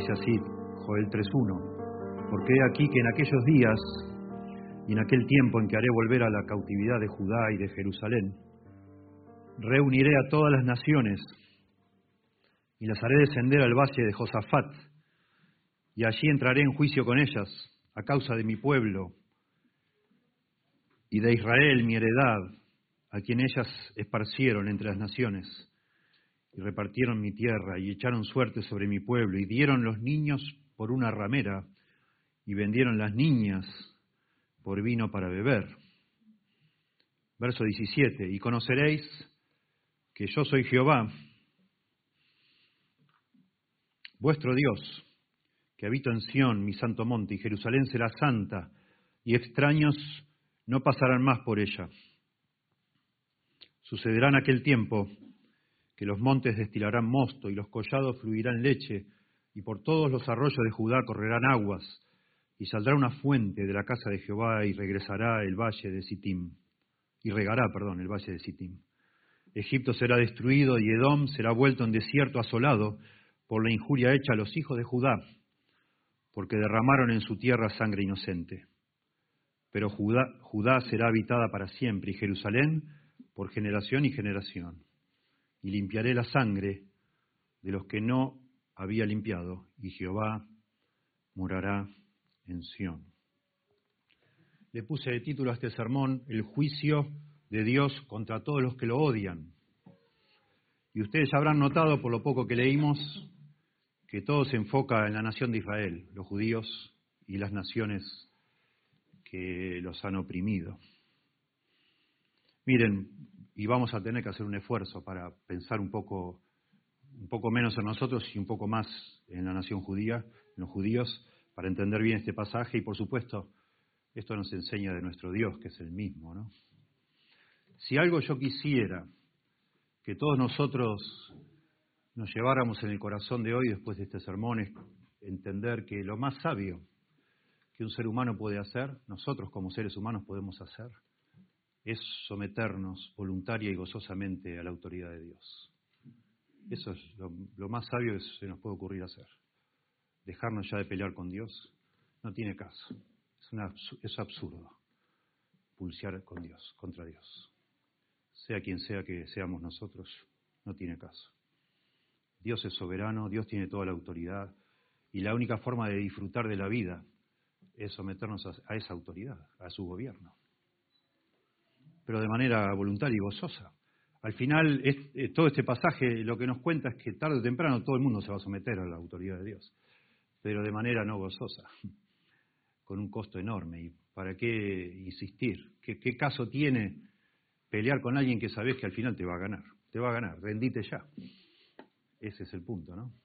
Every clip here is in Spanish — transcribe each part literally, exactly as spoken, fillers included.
Dice así, Joel tres uno. Porque he aquí que en aquellos días y en aquel tiempo en que haré volver a la cautividad de Judá y de Jerusalén, reuniré a todas las naciones y las haré descender al valle de Josafat, y allí entraré en juicio con ellas a causa de mi pueblo y de Israel, mi heredad, a quien ellas esparcieron entre las naciones, y repartieron mi tierra, y echaron suerte sobre mi pueblo, y dieron los niños por una ramera, y vendieron las niñas por vino para beber. Verso diecisiete, y conoceréis que yo soy Jehová, vuestro Dios, que habito en Sión, mi santo monte, y Jerusalén será santa, y extraños no pasarán más por ella. Sucederá en aquel tiempo que los montes destilarán mosto y los collados fluirán leche, y por todos los arroyos de Judá correrán aguas, y saldrá una fuente de la casa de Jehová, y regresará el valle de Sittim, y regará, perdón, el valle de Sittim. Egipto será destruido, y Edom será vuelto en desierto asolado por la injuria hecha a los hijos de Judá, porque derramaron en su tierra sangre inocente. Pero Judá, Judá será habitada para siempre, y Jerusalén por generación y generación. Y limpiaré la sangre de los que no había limpiado, y Jehová morará en Sión. Le puse de título a este sermón, el juicio de Dios contra todos los que lo odian. Y ustedes ya habrán notado, por lo poco que leímos, que todo se enfoca en la nación de Israel, los judíos y las naciones que los han oprimido. Miren, y vamos a tener que hacer un esfuerzo para pensar un poco, un poco menos en nosotros y un poco más en la nación judía, en los judíos, para entender bien este pasaje. Y por supuesto, esto nos enseña de nuestro Dios, que es el mismo, ¿no? Si algo yo quisiera que todos nosotros nos lleváramos en el corazón de hoy, después de este sermón, es entender que lo más sabio que un ser humano puede hacer, nosotros como seres humanos podemos hacer, es someternos voluntaria y gozosamente a la autoridad de Dios. Eso es lo, lo más sabio que se nos puede ocurrir hacer. Dejarnos ya de pelear con Dios no tiene caso. Es, una, es absurdo pulsear con Dios, contra Dios. Sea quien sea que seamos nosotros, no tiene caso. Dios es soberano, Dios tiene toda la autoridad, y la única forma de disfrutar de la vida es someternos a, a esa autoridad, a su gobierno. Pero de manera voluntaria y gozosa. Al final, es, eh, todo este pasaje lo que nos cuenta es que tarde o temprano todo el mundo se va a someter a la autoridad de Dios, pero de manera no gozosa, con un costo enorme. ¿Y para qué insistir? ¿Qué, qué caso tiene pelear con alguien que sabes que al final te va a ganar? Te va a ganar, rendite ya. Ese es el punto, ¿no?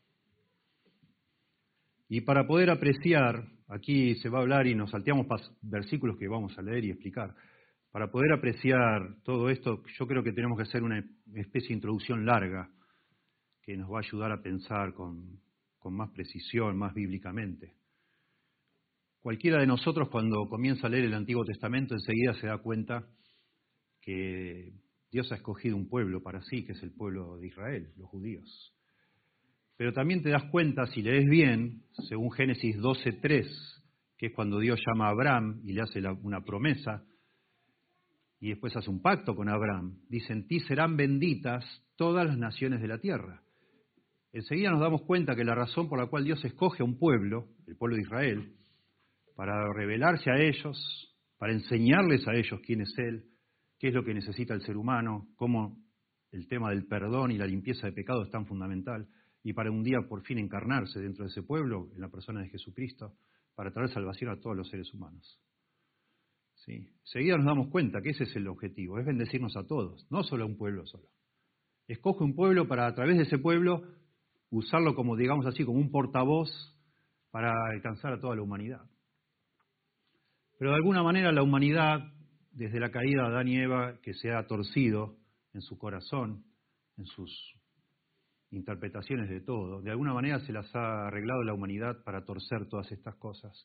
Y para poder apreciar, aquí se va a hablar y nos salteamos versículos que vamos a leer y explicar. Para poder apreciar todo esto, yo creo que tenemos que hacer una especie de introducción larga que nos va a ayudar a pensar con, con más precisión, más bíblicamente. Cualquiera de nosotros cuando comienza a leer el Antiguo Testamento enseguida se da cuenta que Dios ha escogido un pueblo para sí, que es el pueblo de Israel, los judíos. Pero también te das cuenta, si lees bien, según Génesis doce tres, que es cuando Dios llama a Abraham y le hace la, una promesa, y después hace un pacto con Abraham, dice, en ti serán benditas todas las naciones de la tierra. Enseguida nos damos cuenta que la razón por la cual Dios escoge a un pueblo, el pueblo de Israel, para revelarse a ellos, para enseñarles a ellos quién es Él, qué es lo que necesita el ser humano, cómo el tema del perdón y la limpieza de pecado es tan fundamental, y para un día por fin encarnarse dentro de ese pueblo, en la persona de Jesucristo, para traer salvación a todos los seres humanos. ¿Sí? Enseguida nos damos cuenta que ese es el objetivo, es bendecirnos a todos, no solo a un pueblo solo. Escoge un pueblo para a través de ese pueblo usarlo como, digamos así, como un portavoz para alcanzar a toda la humanidad. Pero de alguna manera la humanidad, desde la caída de Adán y Eva, que se ha torcido en su corazón, en sus interpretaciones de todo, de alguna manera se las ha arreglado la humanidad para torcer todas estas cosas.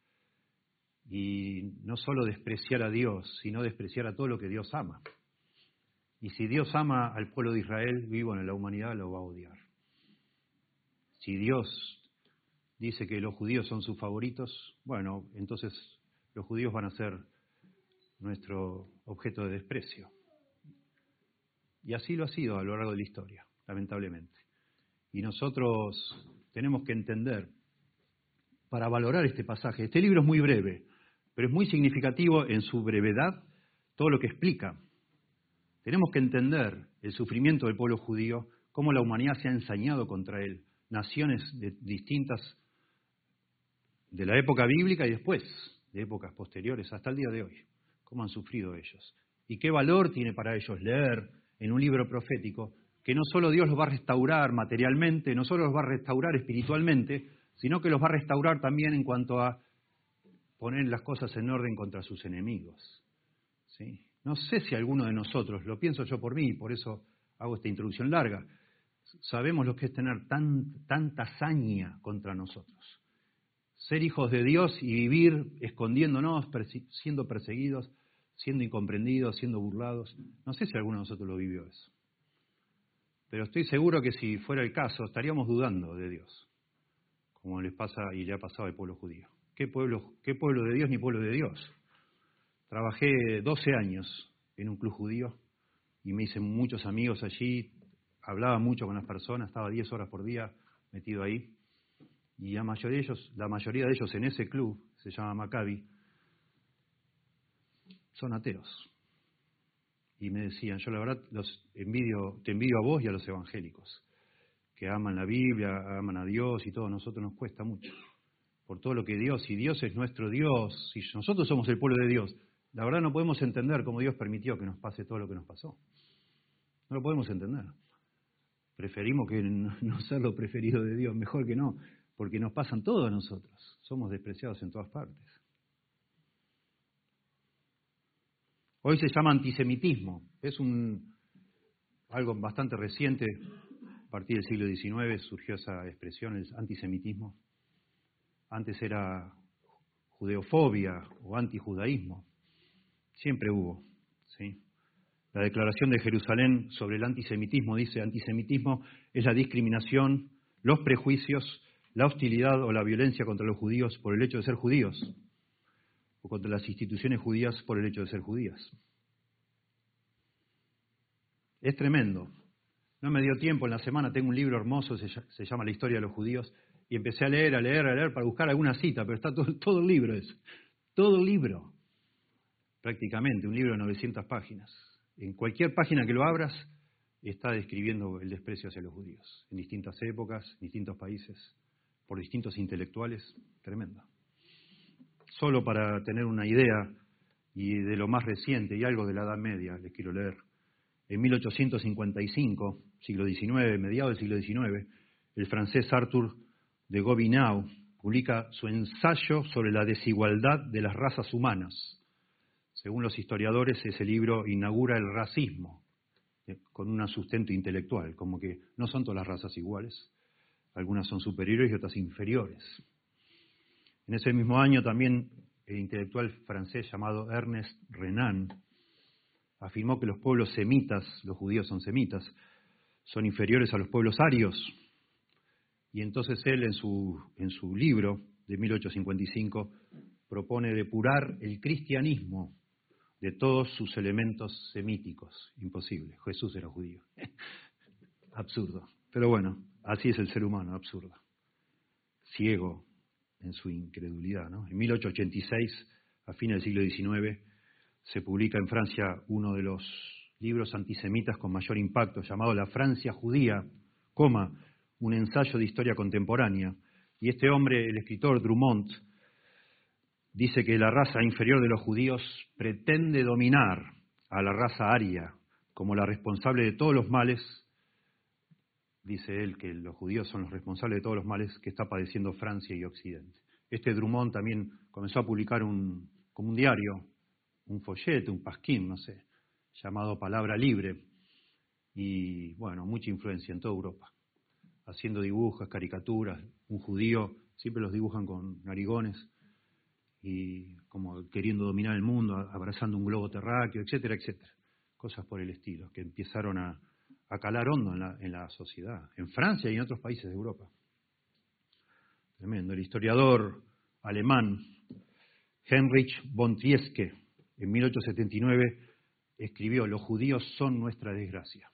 Y no solo despreciar a Dios, sino despreciar a todo lo que Dios ama. Y si Dios ama al pueblo de Israel, y bueno, la humanidad lo va a odiar. Si Dios dice que los judíos son sus favoritos, bueno, entonces los judíos van a ser nuestro objeto de desprecio. Y así lo ha sido a lo largo de la historia, lamentablemente. Y nosotros tenemos que entender, para valorar este pasaje, este libro es muy breve, pero es muy significativo en su brevedad todo lo que explica. Tenemos que entender el sufrimiento del pueblo judío, cómo la humanidad se ha ensañado contra él, naciones de, distintas de la época bíblica y después de épocas posteriores hasta el día de hoy, cómo han sufrido ellos. Y qué valor tiene para ellos leer en un libro profético que no solo Dios los va a restaurar materialmente, no solo los va a restaurar espiritualmente, sino que los va a restaurar también en cuanto a poner las cosas en orden contra sus enemigos. ¿Sí? No sé si alguno de nosotros, lo pienso yo por mí, por eso hago esta introducción larga, sabemos lo que es tener tan, tanta hazaña contra nosotros. Ser hijos de Dios y vivir escondiéndonos, persi- siendo perseguidos, siendo incomprendidos, siendo burlados. No sé si alguno de nosotros lo vivió eso. Pero estoy seguro que si fuera el caso, estaríamos dudando de Dios, como les pasa y le ha pasado al pueblo judío. ¿Qué pueblo, qué pueblo de Dios ni pueblo de Dios? Trabajé doce años en un club judío y me hice muchos amigos allí, hablaba mucho con las personas, estaba diez horas por día metido ahí. Y la mayoría de ellos, la mayoría de ellos en ese club, se llama Maccabi, son ateos. Y me decían, yo la verdad los envidio, te envidio a vos y a los evangélicos, que aman la Biblia, aman a Dios y todo, a nosotros nos cuesta mucho. Por todo lo que Dios, si Dios es nuestro Dios, si nosotros somos el pueblo de Dios, la verdad no podemos entender cómo Dios permitió que nos pase todo lo que nos pasó. No lo podemos entender. Preferimos que no ser lo preferido de Dios, mejor que no, porque nos pasan todo a nosotros. Somos despreciados en todas partes. Hoy se llama antisemitismo. Es un algo bastante reciente. A partir del siglo diecinueve surgió esa expresión, el antisemitismo. Antes era judeofobia o antijudaísmo. Siempre hubo, ¿sí? La Declaración de Jerusalén sobre el antisemitismo dice: antisemitismo es la discriminación, los prejuicios, la hostilidad o la violencia contra los judíos por el hecho de ser judíos, o contra las instituciones judías por el hecho de ser judías. Es tremendo. No me dio tiempo en la semana, tengo un libro hermoso, se, se llama La historia de los judíos, y empecé a leer, a leer, a leer para buscar alguna cita, pero está todo, todo el libro eso, todo el libro, prácticamente, un libro de novecientas páginas. En cualquier página que lo abras, está describiendo el desprecio hacia los judíos, en distintas épocas, distintos países, por distintos intelectuales, tremendo. Solo para tener una idea, y de lo más reciente, y algo de la Edad Media, les quiero leer. En mil ochocientos cincuenta y cinco, siglo diecinueve, mediados del siglo diecinueve, el francés Arthur de Gobineau publica su ensayo sobre la desigualdad de las razas humanas. Según los historiadores, ese libro inaugura el racismo, eh, con un sustento intelectual, como que no son todas las razas iguales, algunas son superiores y otras inferiores. En ese mismo año también el intelectual francés llamado Ernest Renan afirmó que los pueblos semitas, los judíos son semitas, son inferiores a los pueblos arios. Y entonces él en su, en su libro de mil ochocientos cincuenta y cinco propone depurar el cristianismo de todos sus elementos semíticos. Imposible, Jesús era judío. Absurdo. Pero bueno, así es el ser humano, absurdo. Ciego en su incredulidad, ¿no? En mil ochocientos ochenta y seis, a fines del siglo diecinueve, se publica en Francia uno de los libros antisemitas con mayor impacto, llamado La Francia judía, coma, un ensayo de historia contemporánea. Y este hombre, el escritor Drummond, dice que la raza inferior de los judíos pretende dominar a la raza aria como la responsable de todos los males. Dice él que los judíos son los responsables de todos los males que está padeciendo Francia y Occidente. Este Drummond también comenzó a publicar un, como un diario, un folleto, un pasquín, no sé, llamado Palabra Libre, y bueno, mucha influencia en toda Europa, haciendo dibujos, caricaturas. Un judío siempre los dibujan con narigones y como queriendo dominar el mundo, abrazando un globo terráqueo, etcétera, etcétera. Cosas por el estilo, que empezaron a, a calar hondo en la, en la sociedad, en Francia y en otros países de Europa. Tremendo. El historiador alemán Heinrich von Treitschke, en mil ochocientos setenta y nueve, escribió: los judíos son nuestra desgracia.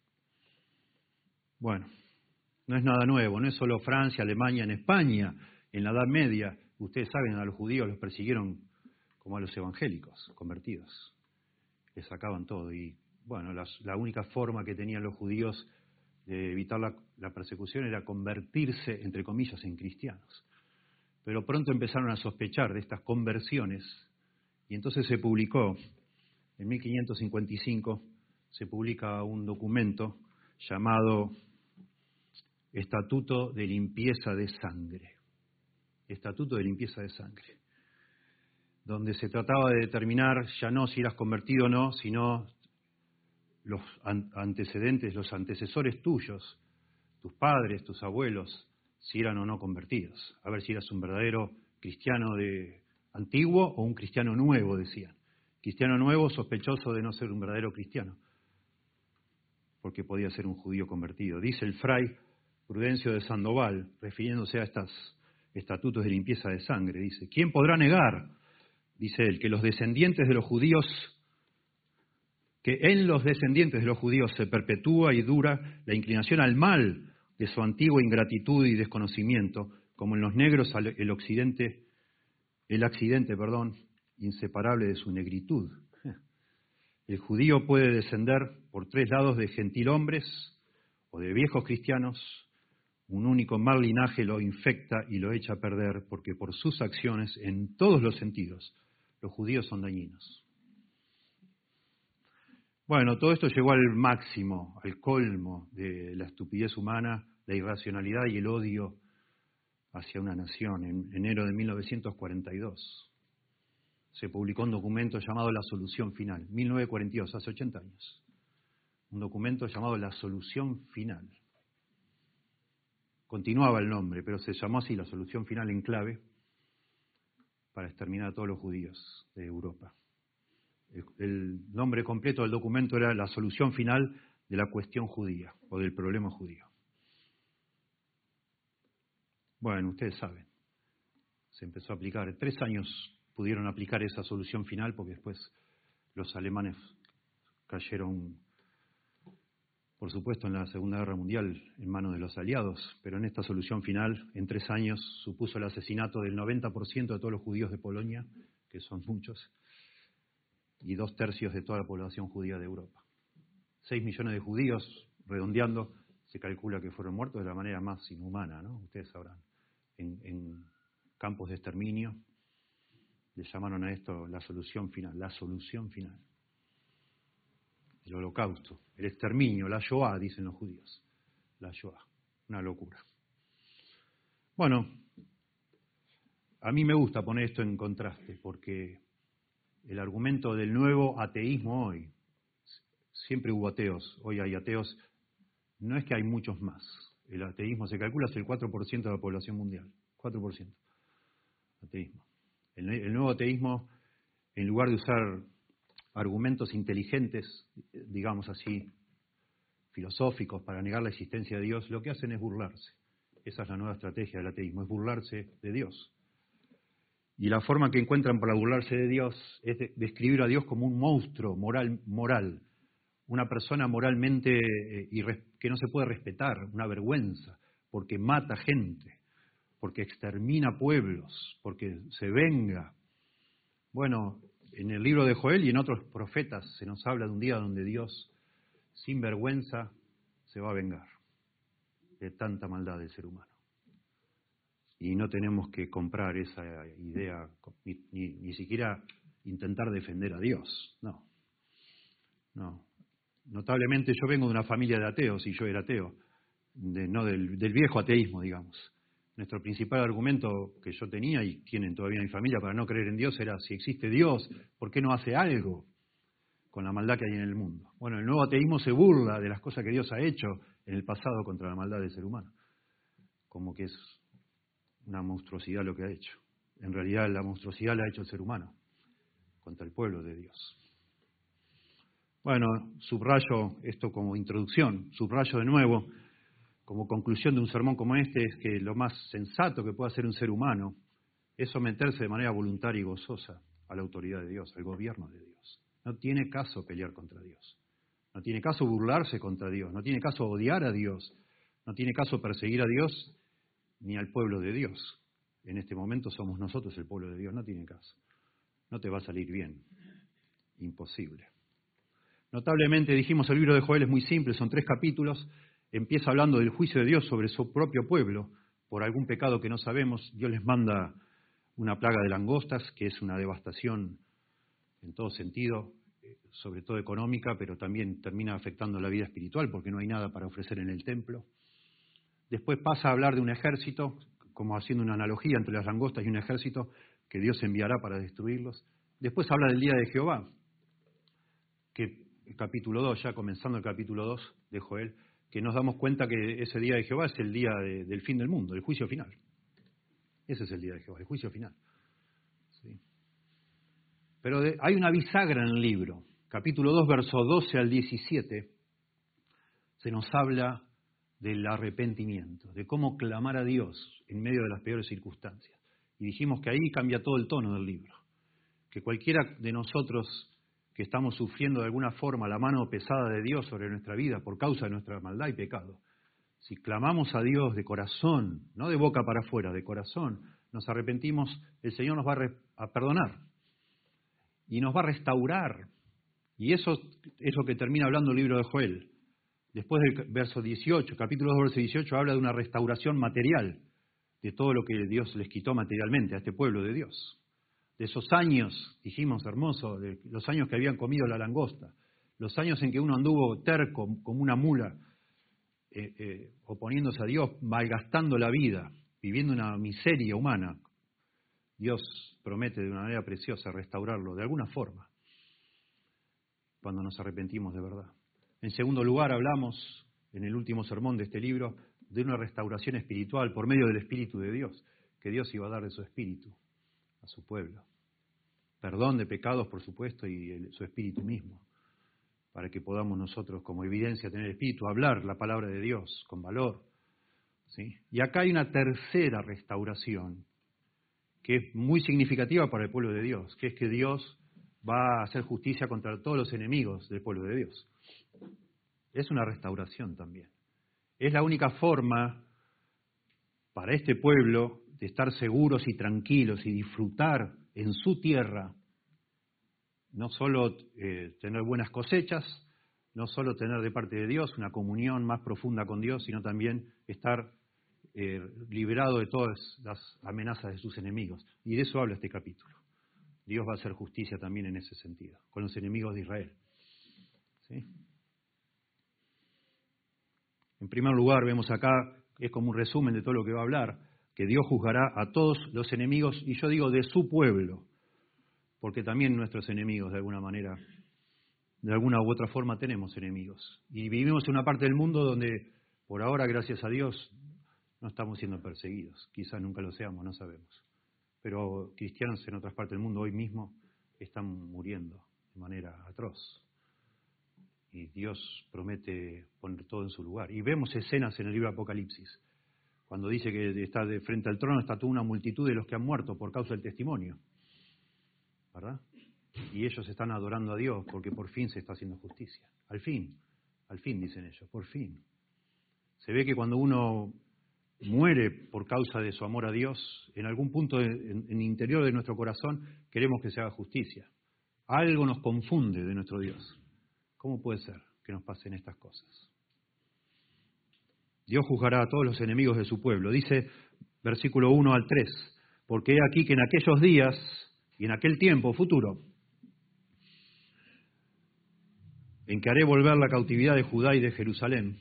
Bueno, no es nada nuevo, no es solo Francia, Alemania, en España, en la Edad Media, ustedes saben, a los judíos los persiguieron como a los evangélicos convertidos. Les sacaban todo y, bueno, las, la única forma que tenían los judíos de evitar la, la persecución era convertirse, entre comillas, en cristianos. Pero pronto empezaron a sospechar de estas conversiones y entonces se publicó, en mil quinientos cincuenta y cinco, se publica un documento llamado Estatuto de Limpieza de Sangre. Estatuto de Limpieza de Sangre, donde se trataba de determinar ya no si eras convertido o no, sino los antecedentes, los antecesores tuyos, tus padres, tus abuelos, si eran o no convertidos. A ver si eras un verdadero cristiano de antiguo o un cristiano nuevo, decían. Cristiano nuevo sospechoso de no ser un verdadero cristiano, porque podía ser un judío convertido. Dice el fray Prudencio de Sandoval, refiriéndose a estos estatutos de limpieza de sangre, dice: ¿quién podrá negar, dice él, que los descendientes de los judíos, que en los descendientes de los judíos se perpetúa y dura la inclinación al mal de su antigua ingratitud y desconocimiento, como en los negros el occidente, el accidente, perdón, inseparable de su negritud? El judío puede descender por tres lados de gentilhombres o de viejos cristianos. Un único mal linaje lo infecta y lo echa a perder, porque por sus acciones, en todos los sentidos, los judíos son dañinos. Bueno, todo esto llegó al máximo, al colmo de la estupidez humana, la irracionalidad y el odio hacia una nación. En enero de mil novecientos cuarenta y dos se publicó un documento llamado La Solución Final, mil novecientos cuarenta y dos, hace ochenta años. Un documento llamado La Solución Final. Continuaba el nombre, pero se llamó así, La Solución Final en clave, para exterminar a todos los judíos de Europa. El, el nombre completo del documento era La Solución Final de la Cuestión Judía, o del Problema Judío. Bueno, ustedes saben, se empezó a aplicar. En tres años pudieron aplicar esa solución final, porque después los alemanes cayeron, por supuesto, en la Segunda Guerra Mundial en manos de los aliados, pero en esta solución final, en tres años, supuso el asesinato del noventa por ciento de todos los judíos de Polonia, que son muchos, y dos tercios de toda la población judía de Europa. Seis millones de judíos, redondeando, se calcula que fueron muertos de la manera más inhumana, ¿no? Ustedes sabrán, en, en campos de exterminio. Le llamaron a esto la solución final, la solución final. El holocausto, el exterminio, la Shoah, dicen los judíos. La Shoah, una locura. Bueno, a mí me gusta poner esto en contraste, porque el argumento del nuevo ateísmo hoy, siempre hubo ateos, hoy hay ateos, no es que hay muchos más. El ateísmo se calcula es el cuatro por ciento de la población mundial, cuatro por ciento. Ateísmo. El, el nuevo ateísmo, en lugar de usar argumentos inteligentes, digamos así, filosóficos para negar la existencia de Dios, lo que hacen es burlarse. Esa es la nueva estrategia del ateísmo, es burlarse de Dios. Y la forma que encuentran para burlarse de Dios es de, describir a Dios como un monstruo moral, moral, una persona moralmente eh, irre, que no se puede respetar, una vergüenza, porque mata gente, porque extermina pueblos, porque se venga. Bueno, en el libro de Joel y en otros profetas se nos habla de un día donde Dios, sin vergüenza, se va a vengar de tanta maldad del ser humano. Y no tenemos que comprar esa idea, ni, ni, ni siquiera intentar defender a Dios. No, no. Notablemente yo vengo de una familia de ateos y yo era ateo, de, no del, del viejo ateísmo, digamos. Nuestro principal argumento que yo tenía y tienen todavía mi familia para no creer en Dios era: si existe Dios, ¿por qué no hace algo con la maldad que hay en el mundo? Bueno, el nuevo ateísmo se burla de las cosas que Dios ha hecho en el pasado contra la maldad del ser humano, como que es una monstruosidad lo que ha hecho. En realidad la monstruosidad la ha hecho el ser humano contra el pueblo de Dios. Bueno, subrayo esto como introducción, subrayo de nuevo como conclusión de un sermón como este es que lo más sensato que puede hacer un ser humano es someterse de manera voluntaria y gozosa a la autoridad de Dios, al gobierno de Dios. No tiene caso pelear contra Dios. No tiene caso burlarse contra Dios. No tiene caso odiar a Dios. No tiene caso perseguir a Dios ni al pueblo de Dios. En este momento somos nosotros el pueblo de Dios. No tiene caso. No te va a salir bien. Imposible. Notablemente, dijimos, el libro de Joel es muy simple, son tres capítulos. Empieza hablando del juicio de Dios sobre su propio pueblo por algún pecado que no sabemos. Dios les manda una plaga de langostas, que es una devastación en todo sentido, sobre todo económica, pero también termina afectando la vida espiritual porque no hay nada para ofrecer en el templo. Después pasa a hablar de un ejército, como haciendo una analogía entre las langostas y un ejército que Dios enviará para destruirlos. Después habla del día de Jehová, que el capítulo dos, ya comenzando el capítulo dos de Joel, que nos damos cuenta que ese día de Jehová es el día de, del fin del mundo, el juicio final. Ese es el día de Jehová, el juicio final. ¿Sí? Pero de, hay una bisagra en el libro, capítulo dos, versos doce al diecisiete, se nos habla del arrepentimiento, de cómo clamar a Dios en medio de las peores circunstancias. Y dijimos que ahí cambia todo el tono del libro, que cualquiera de nosotros que estamos sufriendo de alguna forma la mano pesada de Dios sobre nuestra vida por causa de nuestra maldad y pecado, si clamamos a Dios de corazón, no de boca para afuera, de corazón, nos arrepentimos, el Señor nos va a, re, a perdonar y nos va a restaurar. Y eso es lo que termina hablando el libro de Joel. Después del verso dieciocho, capítulo dos, verso dieciocho, habla de una restauración material de todo lo que Dios les quitó materialmente a este pueblo de Dios. De esos años, dijimos, hermoso, de los años que habían comido la langosta, los años en que uno anduvo terco como una mula, eh, eh, oponiéndose a Dios, malgastando la vida, viviendo una miseria humana. Dios promete de una manera preciosa restaurarlo de alguna forma, cuando nos arrepentimos de verdad. En segundo lugar, hablamos, en el último sermón de este libro, de una restauración espiritual por medio del Espíritu de Dios, que Dios iba a dar de su Espíritu a su pueblo. Perdón de pecados, por supuesto, y el, su Espíritu mismo, para que podamos nosotros, como evidencia, tener Espíritu, hablar la palabra de Dios con valor. ¿Sí? Y acá hay una tercera restauración, que es muy significativa para el pueblo de Dios, que es que Dios va a hacer justicia contra todos los enemigos del pueblo de Dios. Es una restauración también. Es la única forma para este pueblo de estar seguros y tranquilos y disfrutar en su tierra, no solo eh, tener buenas cosechas, no solo tener de parte de Dios una comunión más profunda con Dios, sino también estar eh, liberado de todas las amenazas de sus enemigos. Y de eso habla este capítulo. Dios va a hacer justicia también en ese sentido, con los enemigos de Israel. ¿Sí? En primer lugar, vemos acá, es como un resumen de todo lo que va a hablar, que Dios juzgará a todos los enemigos, y yo digo de su pueblo, porque también nuestros enemigos, de alguna manera, de alguna u otra forma tenemos enemigos. Y vivimos en una parte del mundo donde, por ahora, gracias a Dios, no estamos siendo perseguidos. Quizás nunca lo seamos, no sabemos. Pero cristianos en otras partes del mundo hoy mismo están muriendo de manera atroz. Y Dios promete poner todo en su lugar. Y vemos escenas en el libro de Apocalipsis, cuando dice que está de frente al trono, está toda una multitud de los que han muerto por causa del testimonio, ¿verdad? Y ellos están adorando a Dios porque por fin se está haciendo justicia. Al fin, al fin dicen ellos, por fin. Se ve que cuando uno muere por causa de su amor a Dios, en algún punto en, en el interior de nuestro corazón queremos que se haga justicia. Algo nos confunde de nuestro Dios. ¿Cómo puede ser que nos pasen estas cosas? Dios juzgará a todos los enemigos de su pueblo. Dice, versículo uno al tres, porque he aquí que en aquellos días y en aquel tiempo futuro, en que haré volver la cautividad de Judá y de Jerusalén.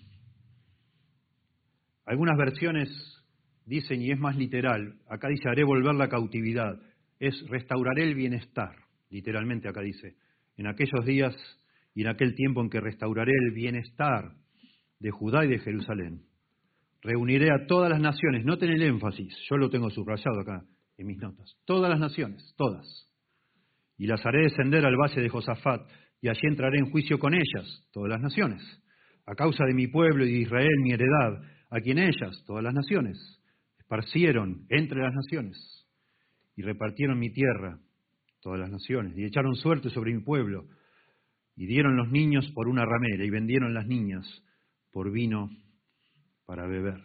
Algunas versiones dicen, y es más literal, acá dice, haré volver la cautividad, es restauraré el bienestar, literalmente acá dice, en aquellos días y en aquel tiempo en que restauraré el bienestar de Judá y de Jerusalén. Reuniré a todas las naciones, noten el énfasis, yo lo tengo subrayado acá en mis notas, todas las naciones, todas, y las haré descender al valle de Josafat, y allí entraré en juicio con ellas, todas las naciones, a causa de mi pueblo y de Israel, mi heredad, a quien ellas, todas las naciones, esparcieron entre las naciones y repartieron mi tierra, todas las naciones, y echaron suerte sobre mi pueblo, y dieron los niños por una ramera, y vendieron las niñas por vino para beber.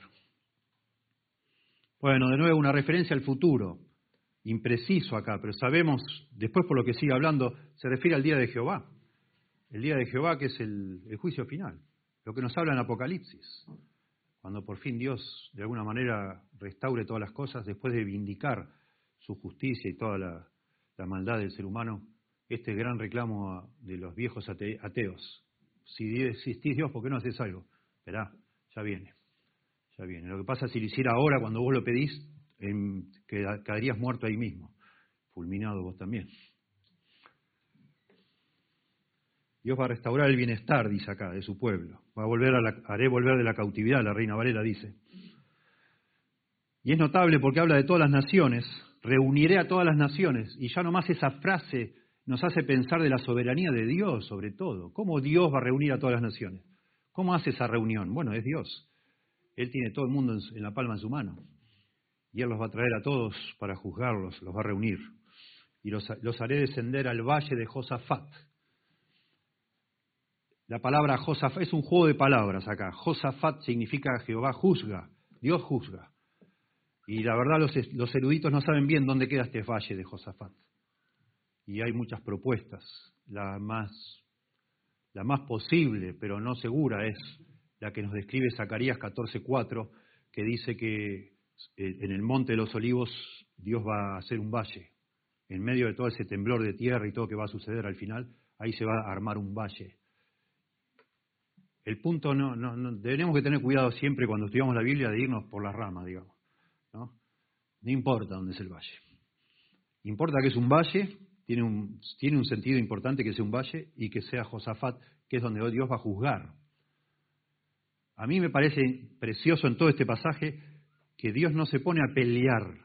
Bueno, de nuevo una referencia al futuro, impreciso acá, pero sabemos, después por lo que sigue hablando, se refiere al día de Jehová. El día de Jehová que es el, el juicio final, lo que nos habla en Apocalipsis, cuando por fin Dios de alguna manera restaure todas las cosas después de vindicar su justicia y toda la, la maldad del ser humano, este gran reclamo de los viejos ate, ateos. Si existís Dios, ¿por qué no haces algo? Esperá, ya viene, ya viene. Lo que pasa es que si lo hiciera ahora, cuando vos lo pedís, en, quedarías muerto ahí mismo, fulminado vos también. Dios va a restaurar el bienestar, dice acá, de su pueblo. Va a volver a la, haré volver de la cautividad, la Reina Valera dice. Y es notable porque habla de todas las naciones, reuniré a todas las naciones, y ya nomás esa frase nos hace pensar de la soberanía de Dios sobre todo. ¿Cómo Dios va a reunir a todas las naciones? ¿Cómo hace esa reunión? Bueno, es Dios. Él tiene todo el mundo en, en la palma de su mano. Y Él los va a traer a todos para juzgarlos, los va a reunir. Y los, los haré descender al valle de Josafat. La palabra Josafat es un juego de palabras acá. Josafat significa Jehová juzga, Dios juzga. Y la verdad los, los eruditos no saben bien dónde queda este valle de Josafat. Y hay muchas propuestas. La más, la más posible, pero no segura, es la que nos describe Zacarías catorce cuatro, que dice que en el monte de los olivos Dios va a hacer un valle. En medio de todo ese temblor de tierra y todo que va a suceder al final, ahí se va a armar un valle. El punto, no, no, no tenemos que tener cuidado siempre cuando estudiamos la Biblia de irnos por las ramas, digamos. ¿no? No importa dónde es el valle. Importa que es un valle, tiene un, tiene un sentido importante que sea un valle y que sea Josafat, que es donde Dios va a juzgar. A mí me parece precioso en todo este pasaje que Dios no se pone a pelear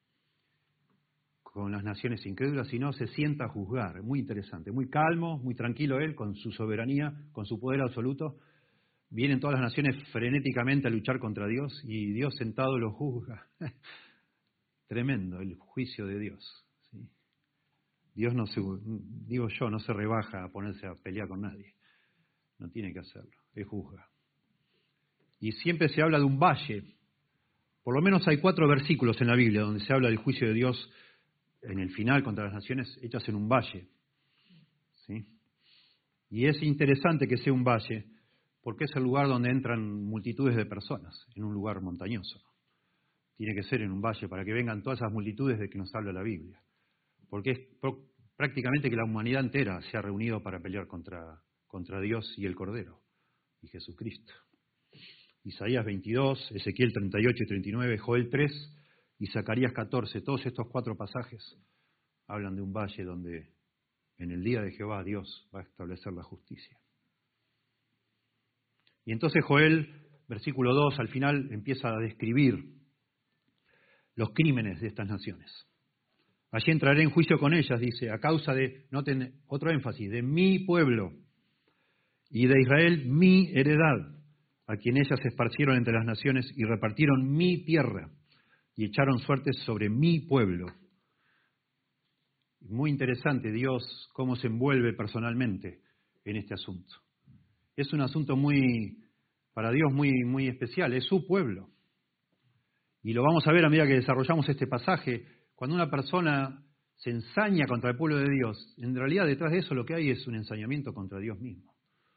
con las naciones incrédulas, sino se sienta a juzgar. Muy interesante, muy calmo, muy tranquilo Él, con su soberanía, con su poder absoluto. Vienen todas las naciones frenéticamente a luchar contra Dios y Dios sentado los juzga. Tremendo el juicio de Dios. ¿sí? Dios no se, digo yo, no se rebaja a ponerse a pelear con nadie. No tiene que hacerlo, Él juzga. Y siempre se habla de un valle. Por lo menos hay cuatro versículos en la Biblia donde se habla del juicio de Dios en el final contra las naciones hechas en un valle. ¿sí? Y es interesante que sea un valle porque es el lugar donde entran multitudes de personas, en un lugar montañoso. Tiene que ser en un valle para que vengan todas esas multitudes de que nos habla la Biblia. Porque es prácticamente que la humanidad entera se ha reunido para pelear contra, contra Dios y el Cordero, y Jesucristo. Isaías veintidós, Ezequiel treinta y ocho y treinta y nueve, Joel tres y Zacarías catorce, todos estos cuatro pasajes hablan de un valle donde en el día de Jehová Dios va a establecer la justicia. Y entonces Joel, versículo dos, al final empieza a describir los crímenes de estas naciones. Allí entraré en juicio con ellas, dice, a causa de, noten otro énfasis, de mi pueblo y de Israel mi heredad, a quien ellas se esparcieron entre las naciones y repartieron mi tierra y echaron suertes sobre mi pueblo. Muy interesante Dios cómo se envuelve personalmente en este asunto. Es un asunto muy, para Dios muy, muy especial, es su pueblo. Y lo vamos a ver a medida que desarrollamos este pasaje. Cuando una persona se ensaña contra el pueblo de Dios, en realidad detrás de eso lo que hay es un ensañamiento contra Dios mismo.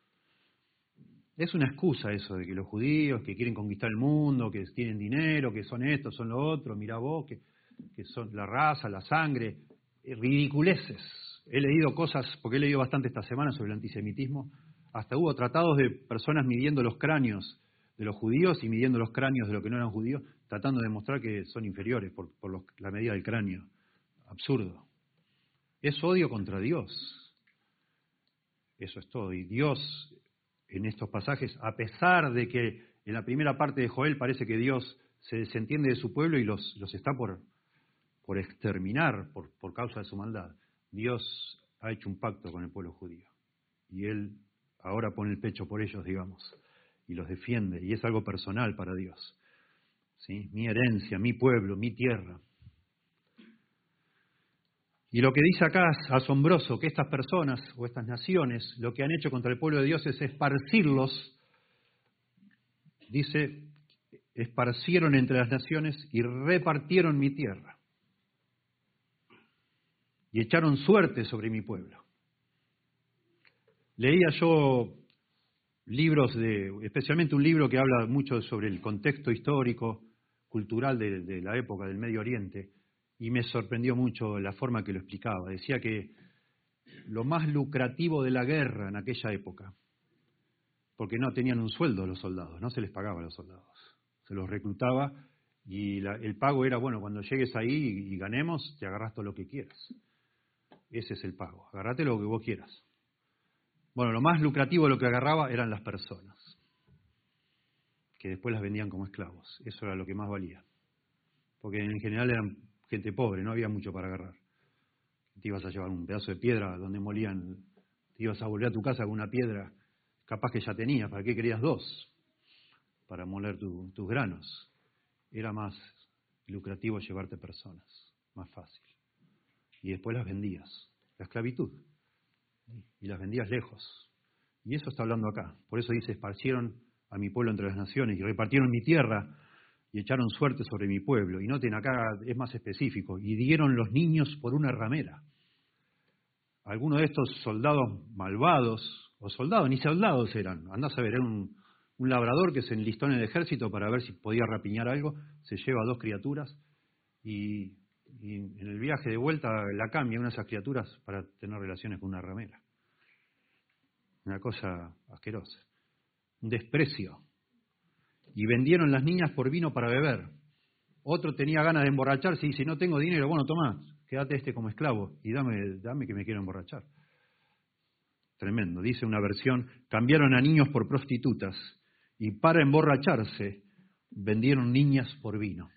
Es una excusa eso de que los judíos que quieren conquistar el mundo, que tienen dinero, que son esto, son lo otro, mirá vos, que, que son la raza, la sangre, ridiculeces. He leído cosas, porque he leído bastante esta semana sobre el antisemitismo, hasta hubo tratados de personas midiendo los cráneos de los judíos y midiendo los cráneos de los que no eran judíos, tratando de demostrar que son inferiores por, por los, la medida del cráneo. Absurdo. Es odio contra Dios. Eso es todo. Y Dios, en estos pasajes, a pesar de que en la primera parte de Joel parece que Dios se desentiende de su pueblo y los, los está por, por exterminar por, por causa de su maldad, Dios ha hecho un pacto con el pueblo judío. Y Él ahora pone el pecho por ellos, digamos. y los defiende, y es algo personal para Dios. ¿Sí? Mi herencia, mi pueblo, mi tierra. Y lo que dice acá es asombroso, que estas personas o estas naciones lo que han hecho contra el pueblo de Dios es esparcirlos. Dice, esparcieron entre las naciones y repartieron mi tierra. Y echaron suerte sobre mi pueblo. Leía yo libros, de, especialmente un libro que habla mucho sobre el contexto histórico, cultural de, de la época del Medio Oriente, y me sorprendió mucho la forma que lo explicaba. Decía que lo más lucrativo de la guerra en aquella época, porque no tenían un sueldo los soldados, no se les pagaba a los soldados, se los reclutaba y la, el pago era, bueno, cuando llegues ahí y, y ganemos, te agarras todo lo que quieras. Ese es el pago, agarrate lo que vos quieras. Bueno, lo más lucrativo de lo que agarraba eran las personas, que después las vendían como esclavos. Eso era lo que más valía. Porque en general eran gente pobre, no había mucho para agarrar. Te ibas a llevar un pedazo de piedra donde molían, te ibas a volver a tu casa con una piedra, capaz que ya tenías, ¿para qué querías dos? Para moler tu, tus granos. Era más lucrativo llevarte personas, más fácil. Y después las vendías, la esclavitud. Y las vendías lejos. Y eso está hablando acá. Por eso dice, esparcieron a mi pueblo entre las naciones y repartieron mi tierra y echaron suerte sobre mi pueblo. Y noten, acá es más específico. Y dieron los niños por una ramera. Algunos de estos soldados malvados, o soldados, ni soldados eran. Andás a ver, era un, un labrador que se enlistó en el ejército para ver si podía rapiñar algo. Se lleva a dos criaturas y... y en el viaje de vuelta la cambia una de esas criaturas para tener relaciones con una ramera. Una cosa asquerosa. Un desprecio. Y vendieron las niñas por vino para beber. Otro tenía ganas de emborracharse y dice, no tengo dinero, bueno, tomá, quédate este como esclavo y dame, dame que me quiero emborrachar. Tremendo. Dice una versión, cambiaron a niños por prostitutas y para emborracharse vendieron niñas por vino.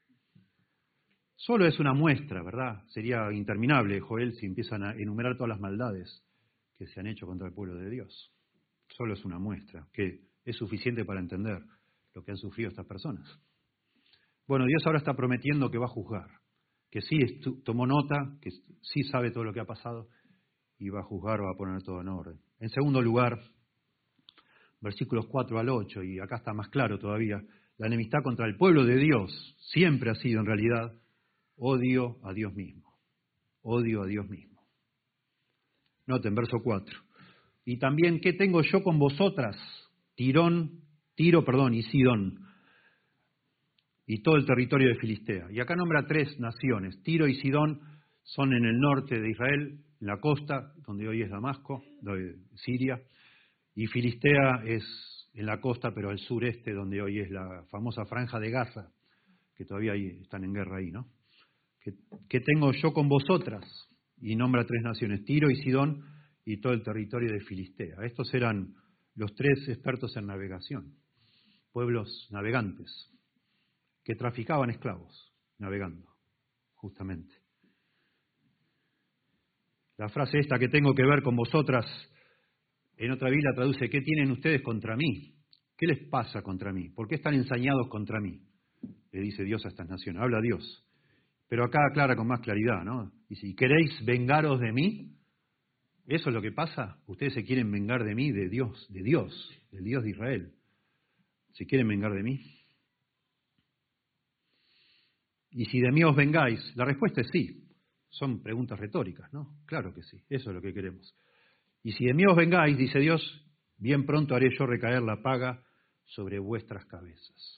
Solo es una muestra, ¿verdad? Sería interminable, Joel, si empiezan a enumerar todas las maldades que se han hecho contra el pueblo de Dios. Solo es una muestra, que es suficiente para entender lo que han sufrido estas personas. Bueno, Dios ahora está prometiendo que va a juzgar, que sí tomó nota, que sí sabe todo lo que ha pasado y va a juzgar, va a poner todo en orden. En segundo lugar, versículos cuatro al ocho, y acá está más claro todavía, la enemistad contra el pueblo de Dios siempre ha sido en realidad odio a Dios mismo. Odio a Dios mismo. Noten, verso cuatro. Y también, ¿qué tengo yo con vosotras? Tirón, Tiro, perdón, y Sidón, y todo el territorio de Filistea. Y acá nombra tres naciones. Tiro y Sidón son en el norte de Israel, en la costa, donde hoy es Damasco, de Siria. Y Filistea es en la costa, pero al sureste, donde hoy es la famosa Franja de Gaza, que todavía están en guerra ahí, ¿no? ¿Qué tengo yo con vosotras? Y nombra tres naciones, Tiro y Sidón y todo el territorio de Filistea. Estos eran los tres expertos en navegación, pueblos navegantes, que traficaban esclavos, navegando, justamente. La frase esta, que tengo que ver con vosotras, en otra Biblia traduce, ¿qué tienen ustedes contra mí? ¿Qué les pasa contra mí? ¿Por qué están ensañados contra mí? Le dice Dios a estas naciones, habla Dios. Pero acá aclara con más claridad, ¿no? Y si queréis vengaros de mí, ¿eso es lo que pasa? Ustedes se quieren vengar de mí, de Dios, de Dios, del Dios de Israel. ¿Se quieren vengar de mí? Y si de mí os vengáis, la respuesta es sí. Son preguntas retóricas, ¿no? Claro que sí, eso es lo que queremos. Y si de mí os vengáis, dice Dios, bien pronto haré yo recaer la paga sobre vuestras cabezas.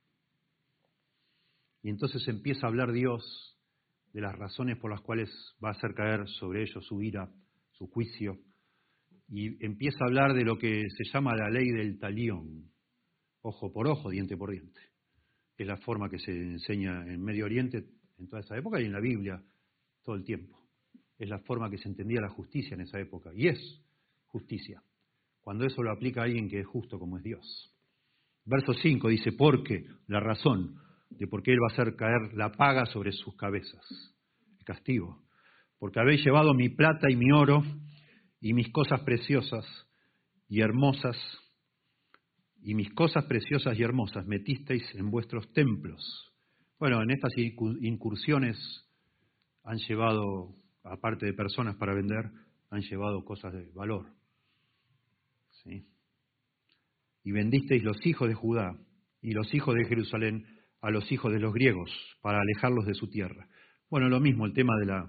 Y entonces empieza a hablar Dios de las razones por las cuales va a hacer caer sobre ellos su ira, su juicio, y empieza a hablar de lo que se llama la ley del talión, ojo por ojo, diente por diente. Es la forma que se enseña en Medio Oriente en toda esa época y en la Biblia todo el tiempo. Es la forma que se entendía la justicia en esa época, y es justicia, cuando eso lo aplica a alguien que es justo como es Dios. Verso cinco dice, porque, la razón de por qué Él va a hacer caer la paga sobre sus cabezas, el castigo. Porque habéis llevado mi plata y mi oro y mis cosas preciosas y hermosas y mis cosas preciosas y hermosas metisteis en vuestros templos. Bueno, en estas incursiones han llevado, aparte de personas para vender, han llevado cosas de valor. ¿Sí? Y vendisteis los hijos de Judá y los hijos de Jerusalén a los hijos de los griegos para alejarlos de su tierra. Bueno, lo mismo el tema de la,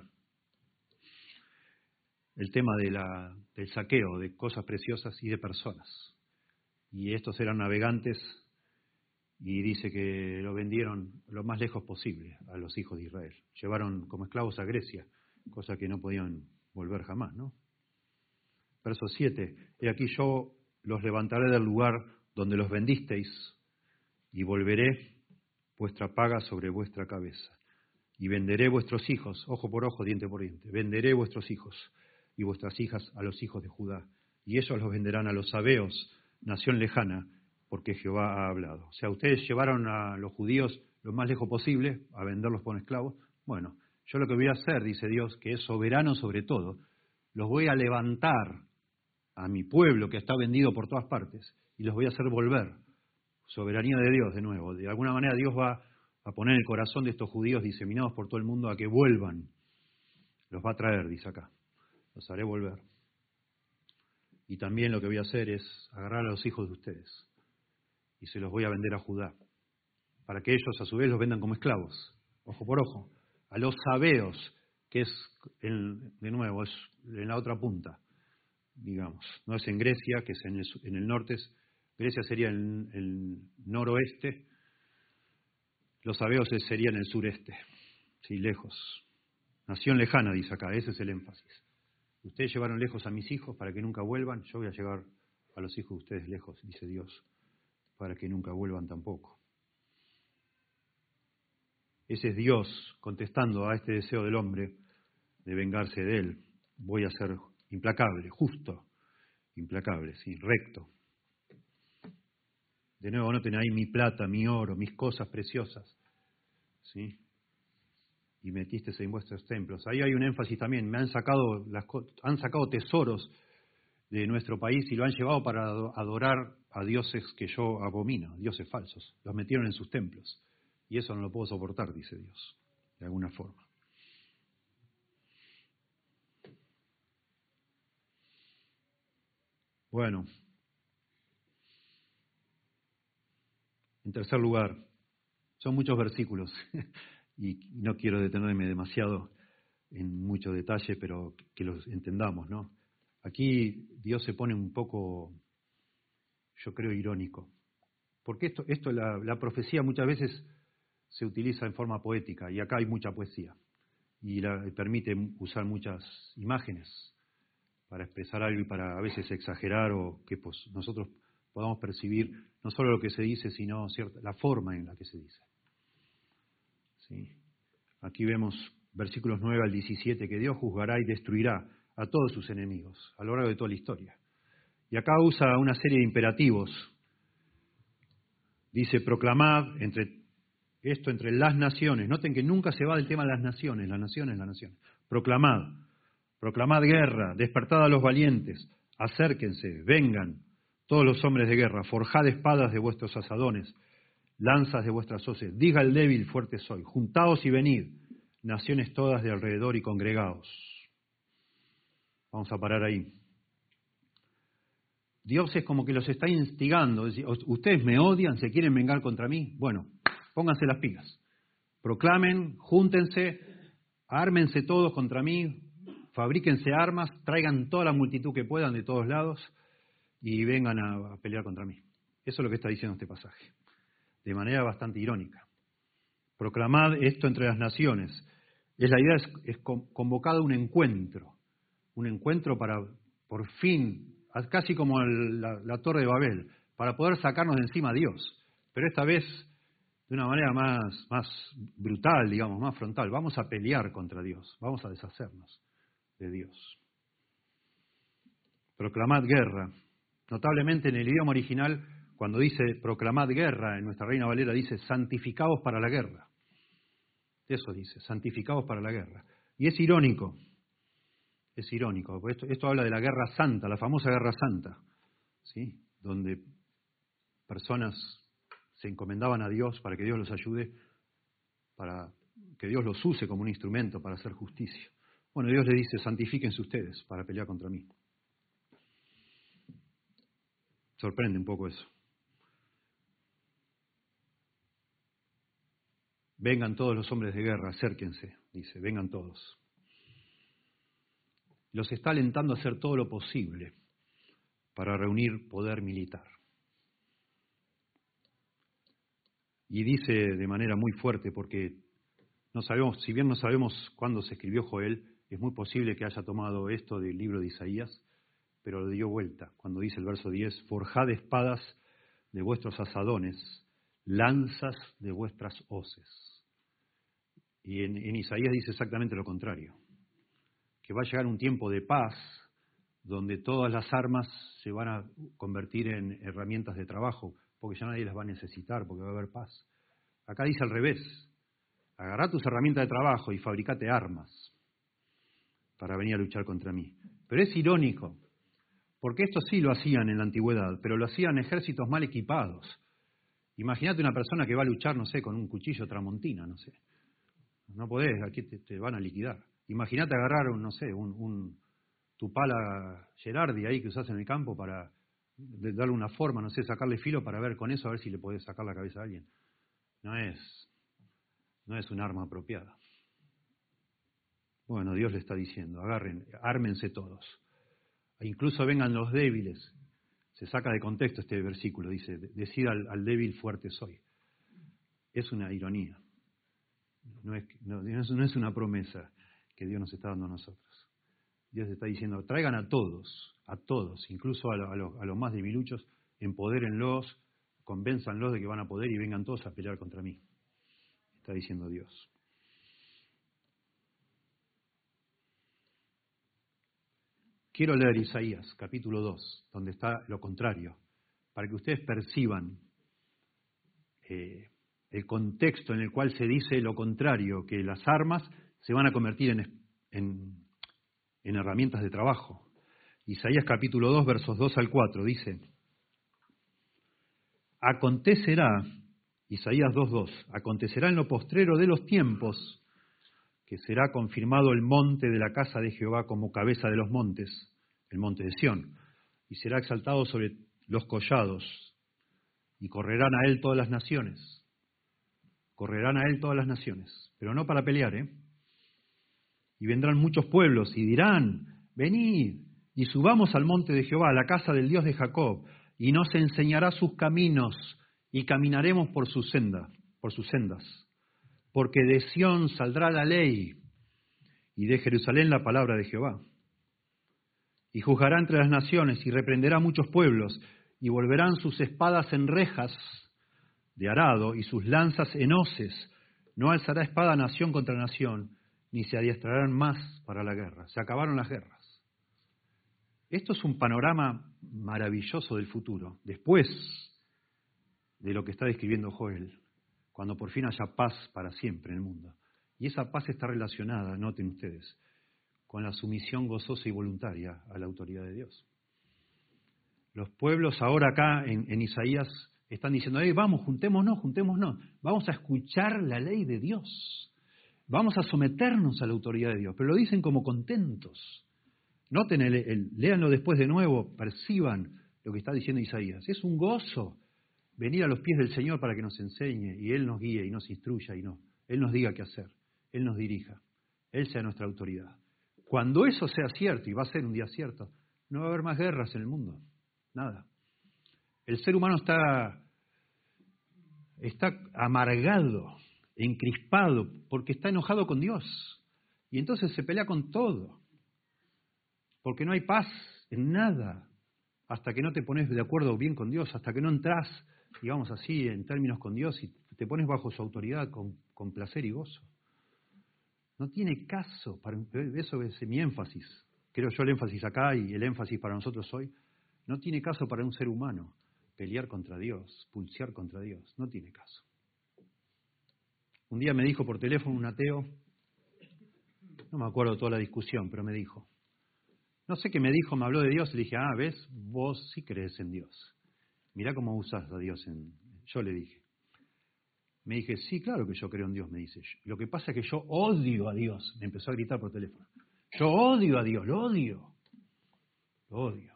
el tema de la, del saqueo de cosas preciosas y de personas. Y estos eran navegantes y dice que lo vendieron lo más lejos posible a los hijos de Israel. Llevaron como esclavos a Grecia, cosa que no podían volver jamás, ¿no? Verso siete, he aquí yo los levantaré del lugar donde los vendisteis y volveré vuestra paga sobre vuestra cabeza. Y venderé vuestros hijos, ojo por ojo, diente por diente, venderé vuestros hijos y vuestras hijas a los hijos de Judá. Y ellos los venderán a los sabeos, nación lejana, porque Jehová ha hablado. O sea, ustedes llevaron a los judíos lo más lejos posible a venderlos por esclavos. Bueno, yo lo que voy a hacer, dice Dios, que es soberano sobre todo, los voy a levantar a mi pueblo que está vendido por todas partes y los voy a hacer volver. Soberanía de Dios de nuevo. De alguna manera Dios va a poner en el corazón de estos judíos diseminados por todo el mundo a que vuelvan. Los va a traer, dice acá. Los haré volver. Y también lo que voy a hacer es agarrar a los hijos de ustedes y se los voy a vender a Judá, para que ellos a su vez los vendan como esclavos, ojo por ojo, a los sabeos, que es, el, de nuevo, es en la otra punta, digamos. No es en Grecia, que es en el, en el norte, Grecia sería en el noroeste, los sabeos serían en el sureste, sí, lejos. Nación lejana, dice acá, ese es el énfasis. Ustedes llevaron lejos a mis hijos para que nunca vuelvan, yo voy a llevar a los hijos de ustedes lejos, dice Dios, para que nunca vuelvan tampoco. Ese es Dios contestando a este deseo del hombre de vengarse de él. Voy a ser implacable, justo, implacable, sí, recto. De nuevo, noten ahí mi plata, mi oro, mis cosas preciosas, ¿sí? Y metiste en vuestros templos. Ahí hay un énfasis también. Me han sacado, las, han sacado tesoros de nuestro país y lo han llevado para adorar a dioses que yo abomino, dioses falsos. Los metieron en sus templos. Y eso no lo puedo soportar, dice Dios, de alguna forma. Bueno. En tercer lugar, son muchos versículos. Y no quiero detenerme demasiado en mucho detalle, pero que los entendamos, ¿no? Aquí Dios se pone un poco, yo creo, irónico. Porque esto, esto la, la profecía muchas veces se utiliza en forma poética, y acá hay mucha poesía. Y la, permite usar muchas imágenes para expresar algo y para a veces exagerar o que pues, nosotros podamos percibir no solo lo que se dice, sino cierta, la forma en la que se dice. ¿Sí? Aquí vemos versículos nueve al diecisiete, que Dios juzgará y destruirá a todos sus enemigos a lo largo de toda la historia. Y acá usa una serie de imperativos. Dice, proclamad entre esto entre las naciones. Noten que nunca se va del tema de las naciones, las naciones, las naciones. Proclamad, proclamad guerra, despertad a los valientes, acérquense, vengan, todos los hombres de guerra, forjad espadas de vuestros asadones, lanzas de vuestras hoces, diga el débil, fuerte soy, juntaos y venid, naciones todas de alrededor y congregaos. Vamos a parar ahí. Dios es como que los está instigando, ustedes me odian, se quieren vengar contra mí, bueno, pónganse las pilas, proclamen, júntense, ármense todos contra mí, fabríquense armas, traigan toda la multitud que puedan de todos lados y vengan a, a pelear contra mí. Eso es lo que está diciendo este pasaje. De manera bastante irónica. Proclamad esto entre las naciones. Es la idea es, es convocado un encuentro, un encuentro para, por fin, casi como el, la, la Torre de Babel, para poder sacarnos de encima a Dios. Pero esta vez de una manera más, más brutal, digamos, más frontal. Vamos a pelear contra Dios, vamos a deshacernos de Dios. Proclamad guerra. Notablemente en el idioma original, cuando dice proclamad guerra, en nuestra Reina Valera dice santificaos para la guerra. Eso dice, santificaos para la guerra. Y es irónico, es irónico, porque esto, esto habla de la guerra santa, la famosa guerra santa, ¿sí? Donde personas se encomendaban a Dios para que Dios los ayude, para que Dios los use como un instrumento para hacer justicia. Bueno, Dios le dice, santifíquense ustedes para pelear contra mí. Sorprende un poco eso. Vengan todos los hombres de guerra, acérquense, dice, vengan todos. Los está alentando a hacer todo lo posible para reunir poder militar. Y dice de manera muy fuerte, porque no sabemos, si bien no sabemos cuándo se escribió Joel, es muy posible que haya tomado esto del libro de Isaías, pero lo dio vuelta, cuando dice el verso diez, forjad espadas de vuestros asadones, lanzas de vuestras hoces. Y en, en Isaías dice exactamente lo contrario, que va a llegar un tiempo de paz, donde todas las armas se van a convertir en herramientas de trabajo, porque ya nadie las va a necesitar, porque va a haber paz. Acá dice al revés, agarrá tus herramientas de trabajo y fabricate armas para venir a luchar contra mí. Pero es irónico, porque esto sí lo hacían en la antigüedad, pero lo hacían ejércitos mal equipados. Imagínate una persona que va a luchar, no sé, con un cuchillo tramontina, no sé. No podés, aquí te, te van a liquidar. Imagínate agarrar, un, no sé, un, un tu pala Gerardi ahí que usás en el campo para de darle una forma, no sé, sacarle filo para ver con eso, a ver si le podés sacar la cabeza a alguien. No es, no es un arma apropiada. Bueno, Dios le está diciendo, agarren, ármense todos. E incluso vengan los débiles. Se saca de contexto este versículo, dice, decid al, al débil fuerte soy. Es una ironía. No es, no, no es una promesa que Dios nos está dando a nosotros. Dios está diciendo, traigan a todos, a todos, incluso a, lo, a, lo, a los más debiluchos, empodérenlos, convénzanlos de que van a poder y vengan todos a pelear contra mí. Está diciendo Dios. Quiero leer Isaías, capítulo dos, donde está lo contrario, para que ustedes perciban eh, el contexto en el cual se dice lo contrario, que las armas se van a convertir en, en, en herramientas de trabajo. Isaías capítulo dos, versos dos al cuatro, dice, acontecerá, Isaías dos, dos, acontecerá en lo postrero de los tiempos, que será confirmado el monte de la casa de Jehová como cabeza de los montes, el monte de Sión, y será exaltado sobre los collados, y correrán a él todas las naciones. Correrán a él todas las naciones, pero no para pelear, ¿eh? Y vendrán muchos pueblos y dirán, venid y subamos al monte de Jehová, a la casa del Dios de Jacob, y nos enseñará sus caminos y caminaremos por sus sendas, por sus sendas. Porque de Sión saldrá la ley y de Jerusalén la palabra de Jehová. Y juzgará entre las naciones y reprenderá a muchos pueblos y volverán sus espadas en rejas de arado y sus lanzas en hoces. No alzará espada nación contra nación, ni se adiestrarán más para la guerra. Se acabaron las guerras. Esto es un panorama maravilloso del futuro, después de lo que está describiendo Joel, cuando por fin haya paz para siempre en el mundo. Y esa paz está relacionada, noten ustedes, con la sumisión gozosa y voluntaria a la autoridad de Dios. Los pueblos ahora acá en, en Isaías están diciendo, hey, vamos, juntémonos, juntémonos, vamos a escuchar la ley de Dios, vamos a someternos a la autoridad de Dios, pero lo dicen como contentos. Noten, el, el, léanlo después de nuevo, perciban lo que está diciendo Isaías. Es un gozo venir a los pies del Señor para que nos enseñe y Él nos guíe y nos instruya y no, Él nos diga qué hacer, Él nos dirija, Él sea nuestra autoridad. Cuando eso sea cierto, y va a ser un día cierto, no va a haber más guerras en el mundo, nada. El ser humano está, está amargado, encrispado, porque está enojado con Dios. Y entonces se pelea con todo, porque no hay paz en nada, hasta que no te pones de acuerdo bien con Dios, hasta que no entras, digamos así, en términos con Dios y te pones bajo su autoridad con, con placer y gozo. No tiene caso, para, eso es mi énfasis, creo yo el énfasis acá y el énfasis para nosotros hoy, no tiene caso para un ser humano pelear contra Dios, pulsear contra Dios, no tiene caso. Un día me dijo por teléfono un ateo, no me acuerdo toda la discusión, pero me dijo, no sé qué me dijo, me habló de Dios, y le dije, ah, ves, vos sí crees en Dios. mirá cómo usas a Dios en... Yo le dije. Me dije, sí, claro que yo creo en Dios, me dice. Lo que pasa es que yo odio a Dios. Me empezó a gritar por teléfono. Yo odio a Dios, lo odio. Lo odio.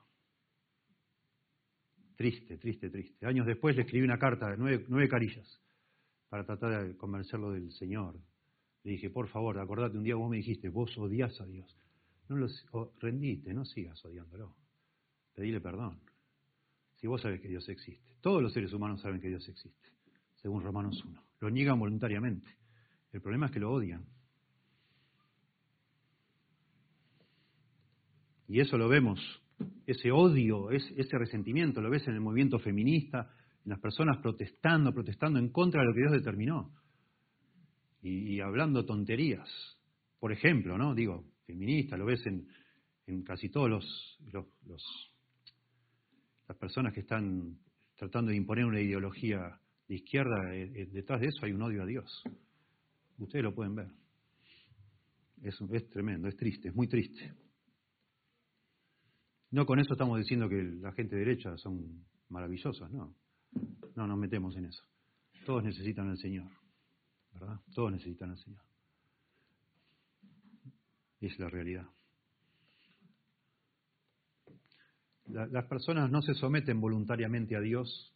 Triste, triste, triste. Años después le escribí una carta de nueve, nueve carillas para tratar de convencerlo del Señor. Le dije, por favor, acordate, un día vos me dijiste, vos odias a Dios. No lo oh, rendite, no sigas odiándolo. Pedile perdón. Si vos sabés que Dios existe. Todos los seres humanos saben que Dios existe, según Romanos uno. Lo niegan voluntariamente. El problema es que lo odian. Y eso lo vemos, ese odio, ese resentimiento, lo ves en el movimiento feminista, en las personas protestando, protestando en contra de lo que Dios determinó. Y, y hablando tonterías. Por ejemplo, ¿no? Digo, feminista, lo ves en, en casi todos los, los, los las personas que están tratando de imponer una ideología de izquierda, eh, detrás de eso hay un odio a Dios. Ustedes lo pueden ver. Es, es tremendo, es triste, es muy triste. No con eso estamos diciendo que la gente de derecha son maravillosos, no. No nos metemos en eso. Todos necesitan al Señor, ¿verdad? Todos necesitan al Señor. Es la realidad. La, las personas no se someten voluntariamente a Dios,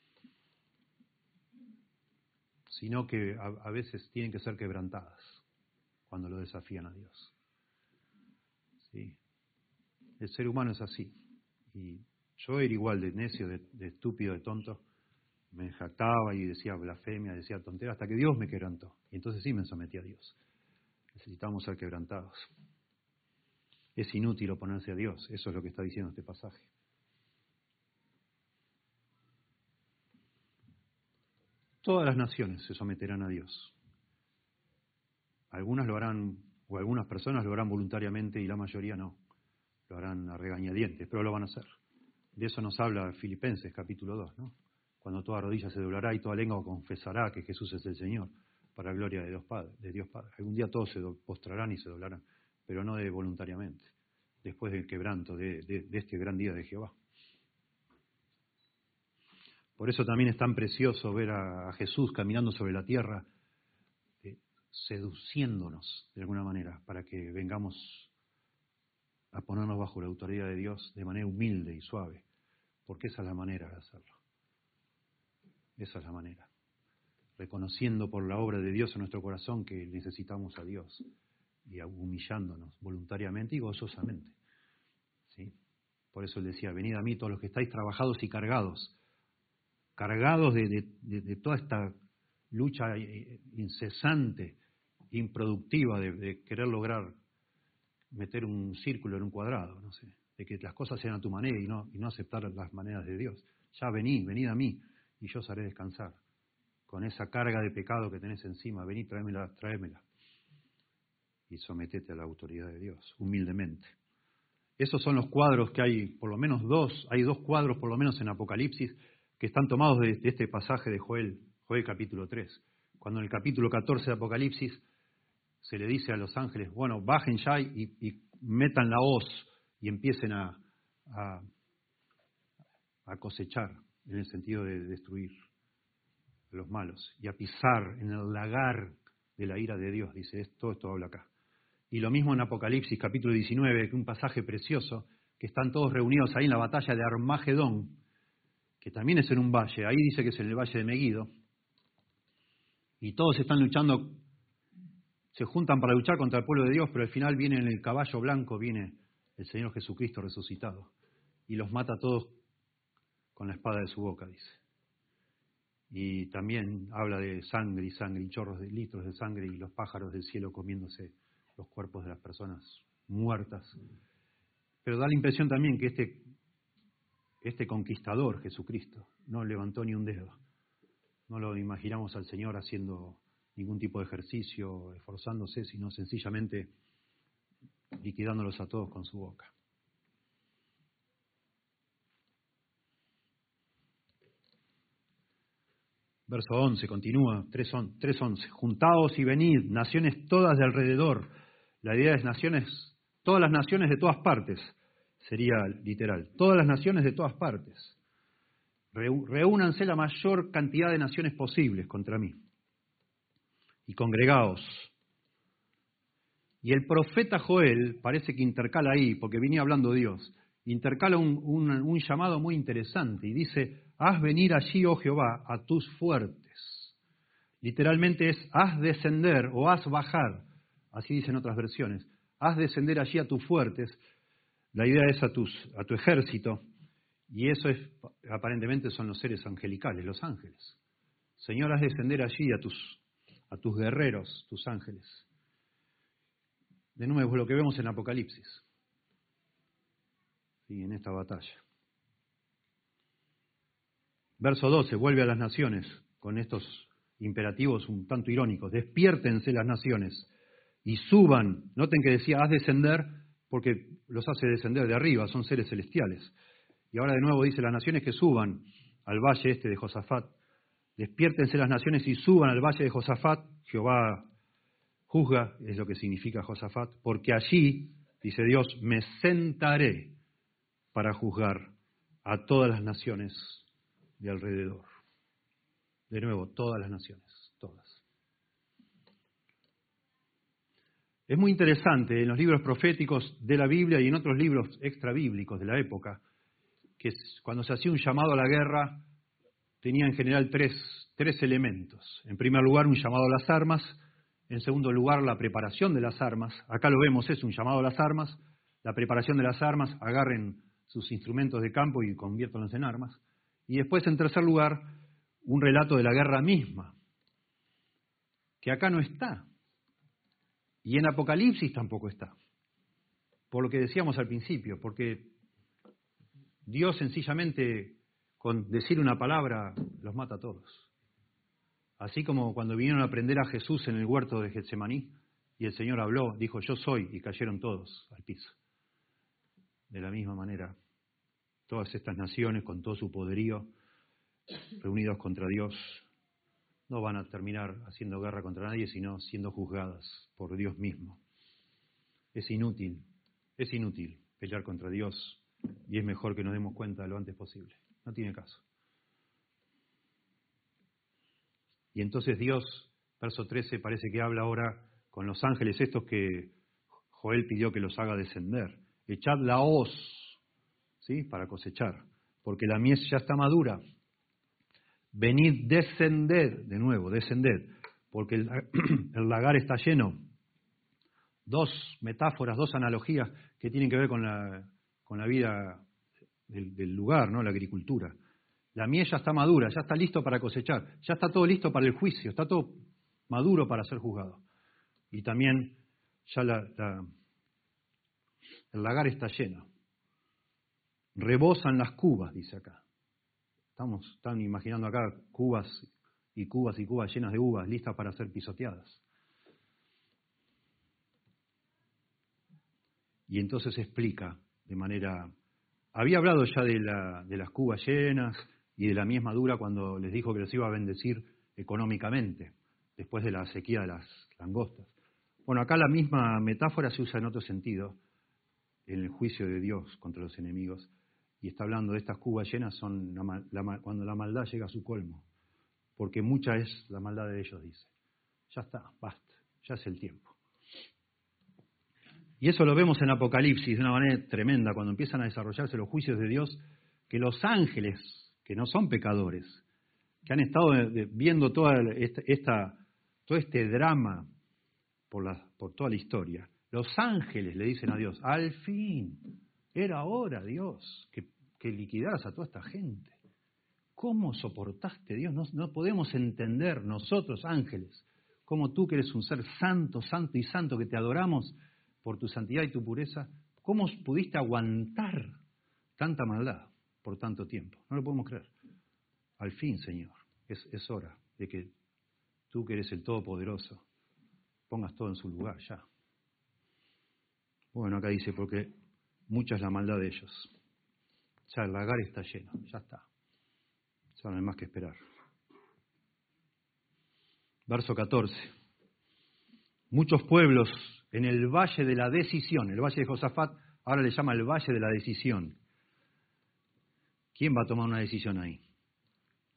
sino que a, a veces tienen que ser quebrantadas cuando lo desafían a Dios. ¿Sí? El ser humano es así. Y yo era igual de necio, de, de estúpido, de tonto. Me jactaba y decía blasfemia, decía tonteras, hasta que Dios me quebrantó. Y entonces sí me sometí a Dios. Necesitamos ser quebrantados. Es inútil oponerse a Dios. Eso es lo que está diciendo este pasaje. Todas las naciones se someterán a Dios. Algunas lo harán, o algunas personas lo harán voluntariamente y la mayoría no. Lo harán a regañadientes, pero lo van a hacer. De eso nos habla Filipenses capítulo dos, ¿no? Cuando toda rodilla se doblará y toda lengua confesará que Jesús es el Señor, para gloria de Dios Padre. De Dios Padre. Algún día todos se postrarán y se doblarán, pero no de voluntariamente, después del quebranto de, de, de este gran día de Jehová. Por eso también es tan precioso ver a, a Jesús caminando sobre la tierra, eh, seduciéndonos de alguna manera, para que vengamos a ponernos bajo la autoridad de Dios de manera humilde y suave, porque esa es la manera de hacerlo. Esa es la manera. Reconociendo por la obra de Dios en nuestro corazón que necesitamos a Dios y humillándonos voluntariamente y gozosamente. ¿Sí? Por eso él decía, venid a mí todos los que estáis trabajados y cargados, cargados de, de, de, de toda esta lucha incesante, improductiva de, de querer lograr meter un círculo en un cuadrado, no sé, de que las cosas sean a tu manera y no, y no aceptar las maneras de Dios. Ya venid, venid a mí y yo os haré descansar. Con esa carga de pecado que tenés encima, venid, tráemela, tráemela. Y sometete a la autoridad de Dios, humildemente. Esos son los cuadros que hay, por lo menos dos, hay dos cuadros por lo menos en Apocalipsis que están tomados de, de este pasaje de Joel, Joel capítulo tres. Cuando en el capítulo catorce de Apocalipsis se le dice a los ángeles, bueno, bajen ya y, y metan la hoz y empiecen a, a, a cosechar, en el sentido de destruir a los malos, y a pisar en el lagar de la ira de Dios, dice, todo esto habla acá. Y lo mismo en Apocalipsis capítulo diecinueve, que es un pasaje precioso, que están todos reunidos ahí en la batalla de Armagedón, que también es en un valle, ahí dice que es en el valle de Meguido, y todos están luchando, se juntan para luchar contra el pueblo de Dios, pero al final viene en el caballo blanco, viene el Señor Jesucristo resucitado, y los mata a todos con la espada de su boca, dice. Y también habla de sangre y sangre, y chorros de litros de sangre, y los pájaros del cielo comiéndose los cuerpos de las personas muertas. Pero da la impresión también que este, este conquistador, Jesucristo, no levantó ni un dedo. No lo imaginamos al Señor haciendo ningún tipo de ejercicio, esforzándose, sino sencillamente liquidándolos a todos con su boca. Verso once, continúa, tres once. Juntaos y venid, naciones todas de alrededor. La idea es naciones, todas las naciones de todas partes, sería literal. Todas las naciones de todas partes. reúnanse la mayor cantidad de naciones posibles contra mí y congregaos. Y el profeta Joel parece que intercala ahí, porque venía hablando Dios, intercala un, un, un llamado muy interesante y dice, haz venir allí, oh Jehová, a tus fuertes. Literalmente es, haz descender o haz bajar, así dicen otras versiones, haz descender allí a tus fuertes. La idea es a, tus, a tu ejército, y eso es, aparentemente son los seres angelicales, los ángeles. Señor, haz descender allí a tus, a tus guerreros, tus ángeles. De nuevo, lo que vemos en Apocalipsis, y en esta batalla. Verso doce, vuelve a las naciones, con estos imperativos un tanto irónicos. Despiértense las naciones y suban. Noten que decía, haz descender, porque los hace descender de arriba, son seres celestiales. Y ahora de nuevo dice, las naciones que suban al valle este de Josafat. Despiértense las naciones y suban al valle de Josafat. Jehová juzga, es lo que significa Josafat, porque allí, dice Dios, me sentaré para juzgar a todas las naciones de alrededor. De nuevo, todas las naciones, todas. Es muy interesante en los libros proféticos de la Biblia y en otros libros extrabíblicos de la época, que cuando se hacía un llamado a la guerra, tenía en general tres, tres elementos. En primer lugar, un llamado a las armas. En segundo lugar, la preparación de las armas. Acá lo vemos, es un llamado a las armas. La preparación de las armas, agarren sus instrumentos de campo y conviértanlos en armas. Y después, en tercer lugar, un relato de la guerra misma, que acá no está. Y en Apocalipsis tampoco está. Por lo que decíamos al principio, porque Dios sencillamente, con decir una palabra, los mata a todos. Así como cuando vinieron a prender a Jesús en el huerto de Getsemaní, y el Señor habló, dijo, yo soy, y cayeron todos al piso. De la misma manera, todas estas naciones, con todo su poderío, reunidos contra Dios, no van a terminar haciendo guerra contra nadie, sino siendo juzgadas por Dios mismo. Es inútil, es inútil pelear contra Dios, y es mejor que nos demos cuenta lo antes posible. No tiene caso. Y entonces Dios, verso trece, parece que habla ahora con los ángeles estos que Joel pidió que los haga descender. Echad la hoz, ¿sí?, para cosechar, porque la mies ya está madura. Venid, descended, de nuevo, descended, porque el, el lagar está lleno. Dos metáforas, dos analogías que tienen que ver con la, con la vida del, del lugar, ¿no?, la agricultura. La mies ya está madura, ya está listo para cosechar, ya está todo listo para el juicio, está todo maduro para ser juzgado. Y también ya la, la, el lagar está lleno. Rebosan las cubas, dice acá. Estamos están imaginando acá cubas y cubas y cubas llenas de uvas, listas para ser pisoteadas. Y entonces explica de manera... Había hablado ya de, la, de las cubas llenas y de la mies madura cuando les dijo que los iba a bendecir económicamente, después de la sequía de las langostas. Bueno, acá la misma metáfora se usa en otro sentido, en el juicio de Dios contra los enemigos, y está hablando de estas cubas llenas son la, la, cuando la maldad llega a su colmo, porque mucha es la maldad de ellos, dice. Ya está, basta, ya es el tiempo. Y eso lo vemos en Apocalipsis de una manera tremenda, cuando empiezan a desarrollarse los juicios de Dios, que los ángeles, que no son pecadores, que han estado viendo toda esta, esta, todo este drama por, la, por toda la historia, los ángeles le dicen a Dios, al fin, era hora, Dios, que, que liquidaras a toda esta gente. ¿Cómo soportaste, Dios? No, no podemos entender nosotros, ángeles, cómo tú que eres un ser santo, santo y santo, que te adoramos por tu santidad y tu pureza, ¿cómo pudiste aguantar tanta maldad por tanto tiempo? No lo podemos creer. Al fin, Señor, es, es hora de que tú que eres el Todopoderoso, pongas todo en su lugar ya. Bueno, acá dice, porque mucha es la maldad de ellos. Ya el lagar está lleno, ya está. Ya no hay más que esperar. Verso catorce. Muchos pueblos en el valle de la decisión, el valle de Josafat, ahora le llama el valle de la decisión. ¿Quién va a tomar una decisión ahí?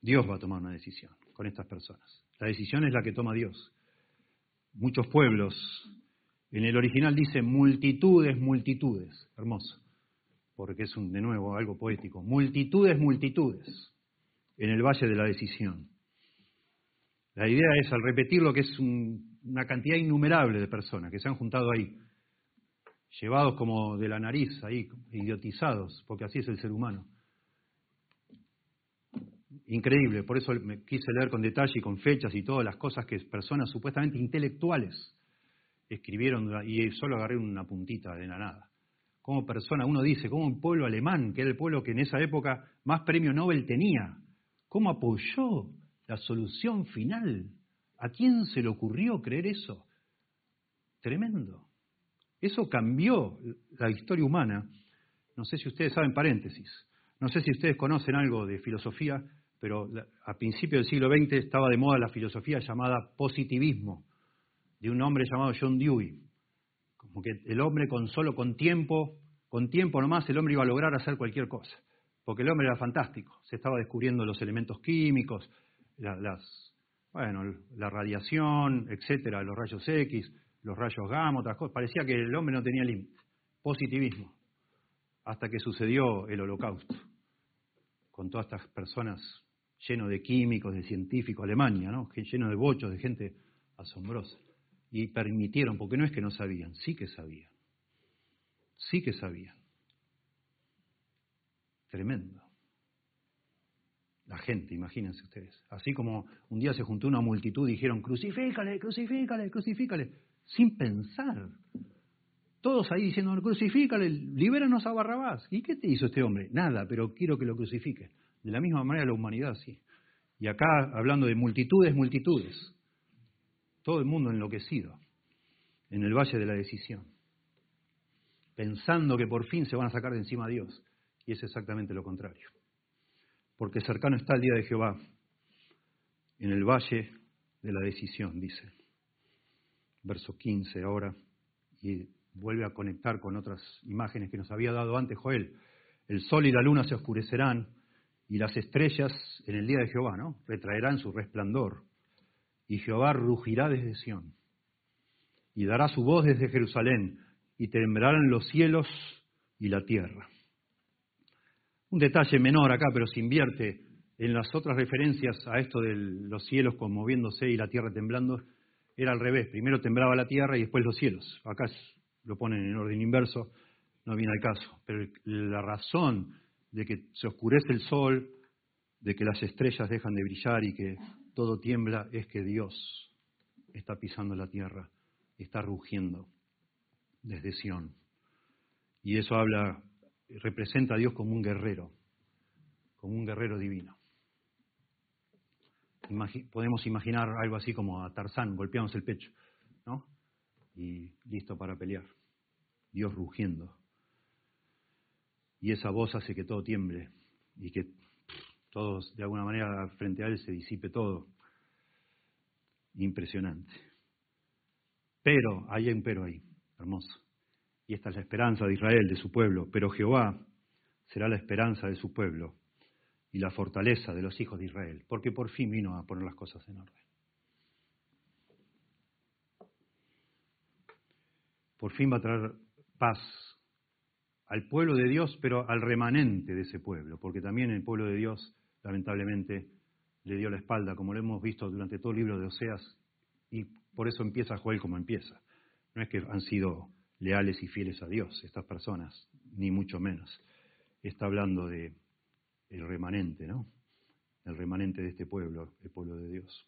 Dios va a tomar una decisión con estas personas. La decisión es la que toma Dios. Muchos pueblos, en el original dice multitudes, multitudes, hermoso, porque es un, de nuevo algo poético, multitudes, multitudes, en el valle de la decisión. La idea es, al repetirlo, que es un, una cantidad innumerable de personas que se han juntado ahí, llevados como de la nariz ahí, idiotizados, porque así es el ser humano. Increíble, por eso me quise leer con detalle y con fechas y todas las cosas que personas supuestamente intelectuales escribieron, y solo agarré una puntita de la nada. Como persona, uno dice, como un pueblo alemán, que era el pueblo que en esa época más premio Nobel tenía, ¿cómo apoyó la solución final? ¿A quién se le ocurrió creer eso? Tremendo. Eso cambió la historia humana. No sé si ustedes saben, paréntesis, no sé si ustedes conocen algo de filosofía, pero a principios del siglo veinte estaba de moda la filosofía llamada positivismo, de un hombre llamado John Dewey. Como que el hombre con solo con tiempo, con tiempo nomás el hombre iba a lograr hacer cualquier cosa, porque el hombre era fantástico, se estaba descubriendo los elementos químicos, la, las, bueno, la radiación, etcétera, los rayos X, los rayos gamma, otras cosas. Parecía que el hombre no tenía límite. Positivismo. Hasta que sucedió el Holocausto, con todas estas personas lleno de químicos, de científicos, Alemania, ¿no? Lleno de bochos, de gente asombrosa. Y permitieron, porque no es que no sabían, sí que sabían. Sí que sabían. Tremendo. La gente, imagínense ustedes. Así como un día se juntó una multitud y dijeron, crucifícale, crucifícale, crucifícale, sin pensar. Todos ahí diciendo, crucifícale, libéranos a Barrabás. ¿Y qué te hizo este hombre? Nada, pero quiero que lo crucifique. De la misma manera la humanidad, sí. Y acá, hablando de multitudes, multitudes. Todo el mundo enloquecido en el valle de la decisión, pensando que por fin se van a sacar de encima a Dios. Y es exactamente lo contrario. Porque cercano está el día de Jehová, en el valle de la decisión, dice. Verso quince ahora, y vuelve a conectar con otras imágenes que nos había dado antes Joel. El sol y la luna se oscurecerán, y las estrellas en el día de Jehová, ¿no? Retraerán su resplandor. Y Jehová rugirá desde Sión, y dará su voz desde Jerusalén, y temblarán los cielos y la tierra. Un detalle menor acá, pero se invierte en las otras referencias a esto de los cielos conmoviéndose y la tierra temblando. Era al revés, primero temblaba la tierra y después los cielos. Acá lo ponen en orden inverso, no viene al caso. Pero la razón de que se oscurece el sol, de que las estrellas dejan de brillar y que todo tiembla, es que Dios está pisando la tierra, está rugiendo desde Sión. Y eso habla, representa a Dios como un guerrero, como un guerrero divino. Imagi- podemos imaginar algo así como a Tarzán, golpeamos el pecho, ¿no? Y listo para pelear. Dios rugiendo. Y esa voz hace que todo tiemble y que todos, de alguna manera, frente a Él se disipe todo. Impresionante. Pero, hay un pero ahí, hermoso. Y esta es la esperanza de Israel, de su pueblo. Pero Jehová será la esperanza de su pueblo y la fortaleza de los hijos de Israel, porque por fin vino a poner las cosas en orden. Por fin va a traer paz al pueblo de Dios, pero al remanente de ese pueblo, porque también el pueblo de Dios, lamentablemente, le dio la espalda, como lo hemos visto durante todo el libro de Oseas, y por eso empieza Joel como empieza. No es que han sido leales y fieles a Dios estas personas, ni mucho menos. Está hablando de el remanente, ¿no? El remanente de este pueblo, el pueblo de Dios.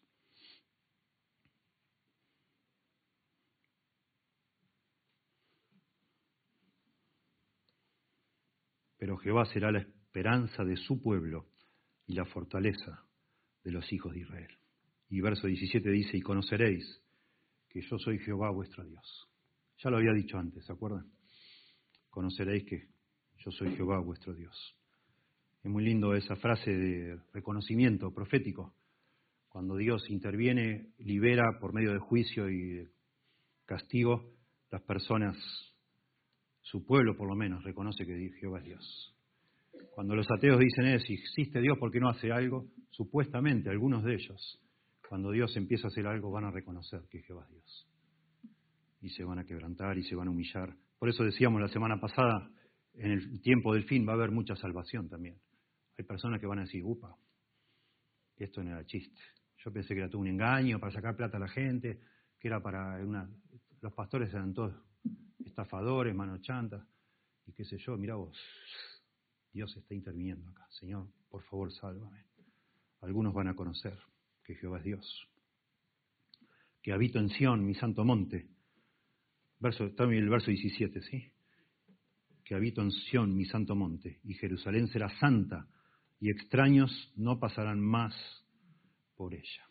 Pero Jehová será la esperanza de su pueblo y la fortaleza de los hijos de Israel. Y verso diecisiete dice, y conoceréis que yo soy Jehová vuestro Dios. Ya lo había dicho antes, ¿se acuerdan? Conoceréis que yo soy Jehová vuestro Dios. Es muy lindo esa frase de reconocimiento profético. Cuando Dios interviene, libera por medio de juicio y de castigo, las personas, su pueblo por lo menos, reconoce que Jehová es Dios. Cuando los ateos dicen, eh, si existe Dios, ¿por qué no hace algo? Supuestamente, algunos de ellos, cuando Dios empieza a hacer algo, van a reconocer que Jehová es Dios. Y se van a quebrantar y se van a humillar. Por eso decíamos la semana pasada, en el tiempo del fin va a haber mucha salvación también. Hay personas que van a decir, upa, esto no era chiste. Yo pensé que era todo un engaño para sacar plata a la gente, que era para una... Los pastores eran todos estafadores, manos chantas, y qué sé yo, mirá vos, Dios está interviniendo acá. Señor, por favor, sálvame. Algunos van a conocer que Jehová es Dios. Que habito en Sión, mi santo monte. Verso, también el verso diecisiete, ¿sí? Que habito en Sión, mi santo monte, y Jerusalén será santa, y extraños no pasarán más por ella.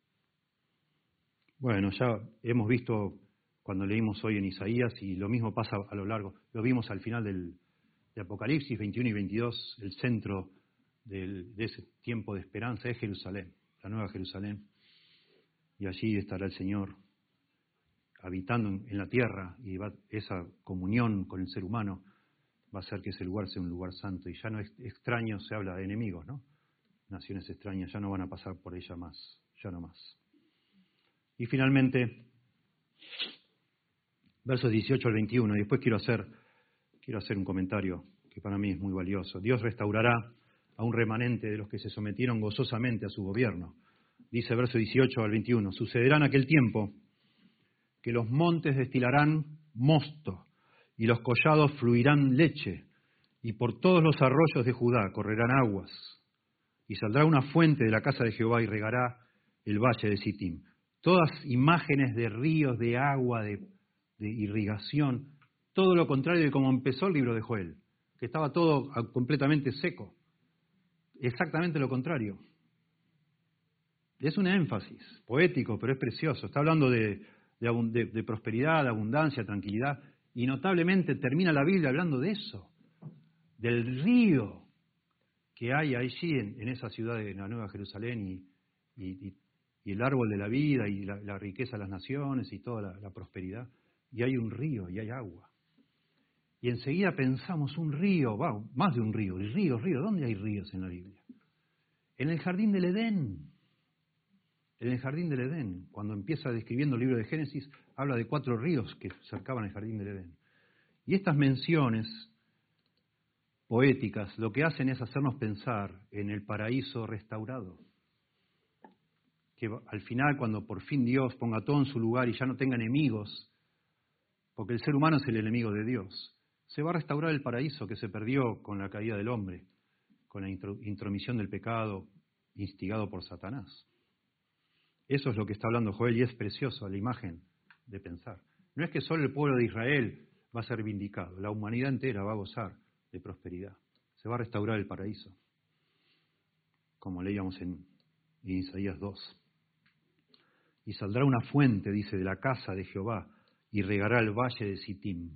Bueno, ya hemos visto cuando leímos hoy en Isaías, y lo mismo pasa a lo largo, lo vimos al final del, de Apocalipsis veintiuno y veintidós, el centro del, de ese tiempo de esperanza es Jerusalén, la nueva Jerusalén, y allí estará el Señor habitando en, en la tierra, y va, esa comunión con el ser humano va a hacer que ese lugar sea un lugar santo, y ya no es extraño, se habla de enemigos, ¿no? Naciones extrañas ya no van a pasar por ella más, ya no más. Y finalmente, versos dieciocho al veintiuno, y después quiero hacer, quiero hacer un comentario que para mí es muy valioso. Dios restaurará a un remanente de los que se sometieron gozosamente a su gobierno. Dice verso dieciocho al veintiuno, sucederá en aquel tiempo que los montes destilarán mosto y los collados fluirán leche, y por todos los arroyos de Judá correrán aguas, y saldrá una fuente de la casa de Jehová y regará el valle de Sittim. Todas imágenes de ríos, de agua, de, de irrigación, todo lo contrario de cómo empezó el libro de Joel, que estaba todo completamente seco. Exactamente lo contrario. Es un énfasis poético, pero es precioso. Está hablando de, de, de, de prosperidad, de abundancia, tranquilidad, y notablemente termina la Biblia hablando de eso, del río que hay allí en, en esa ciudad de la Nueva Jerusalén, y, y, y el árbol de la vida, y la, la riqueza de las naciones, y toda la, la prosperidad. Y hay un río, y hay agua. Y enseguida pensamos, un río, wow, más de un río, y río, río, ¿dónde hay ríos en la Biblia? En el jardín del Edén. En el jardín del Edén, cuando empieza describiendo el libro de Génesis, habla de cuatro ríos que cercaban el jardín del Edén. Y estas menciones poéticas lo que hacen es hacernos pensar en el paraíso restaurado. Que al final, cuando por fin Dios ponga todo en su lugar y ya no tenga enemigos, porque el ser humano es el enemigo de Dios, se va a restaurar el paraíso que se perdió con la caída del hombre, con la intromisión del pecado instigado por Satanás. Eso es lo que está hablando Joel, y es precioso la imagen de pensar. No es que solo el pueblo de Israel va a ser vindicado, la humanidad entera va a gozar de prosperidad. Se va a restaurar el paraíso, como leíamos en, en Isaías dos. Y saldrá una fuente, dice, de la casa de Jehová, y regará el valle de Sittim.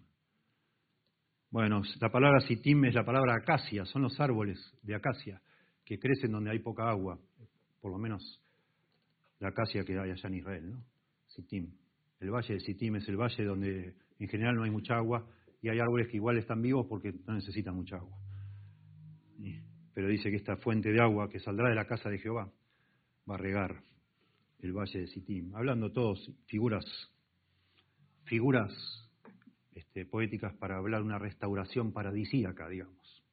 Bueno, la palabra Sittim es la palabra acacia, son los árboles de acacia que crecen donde hay poca agua, por lo menos la acacia que hay allá en Israel, ¿no? Sittim. El valle de Sittim es el valle donde en general no hay mucha agua, y hay árboles que igual están vivos porque no necesitan mucha agua. Pero dice que esta fuente de agua que saldrá de la casa de Jehová va a regar el valle de Sittim. Hablando todos figuras, figuras este, poéticas para hablar de una restauración paradisíaca, digamos.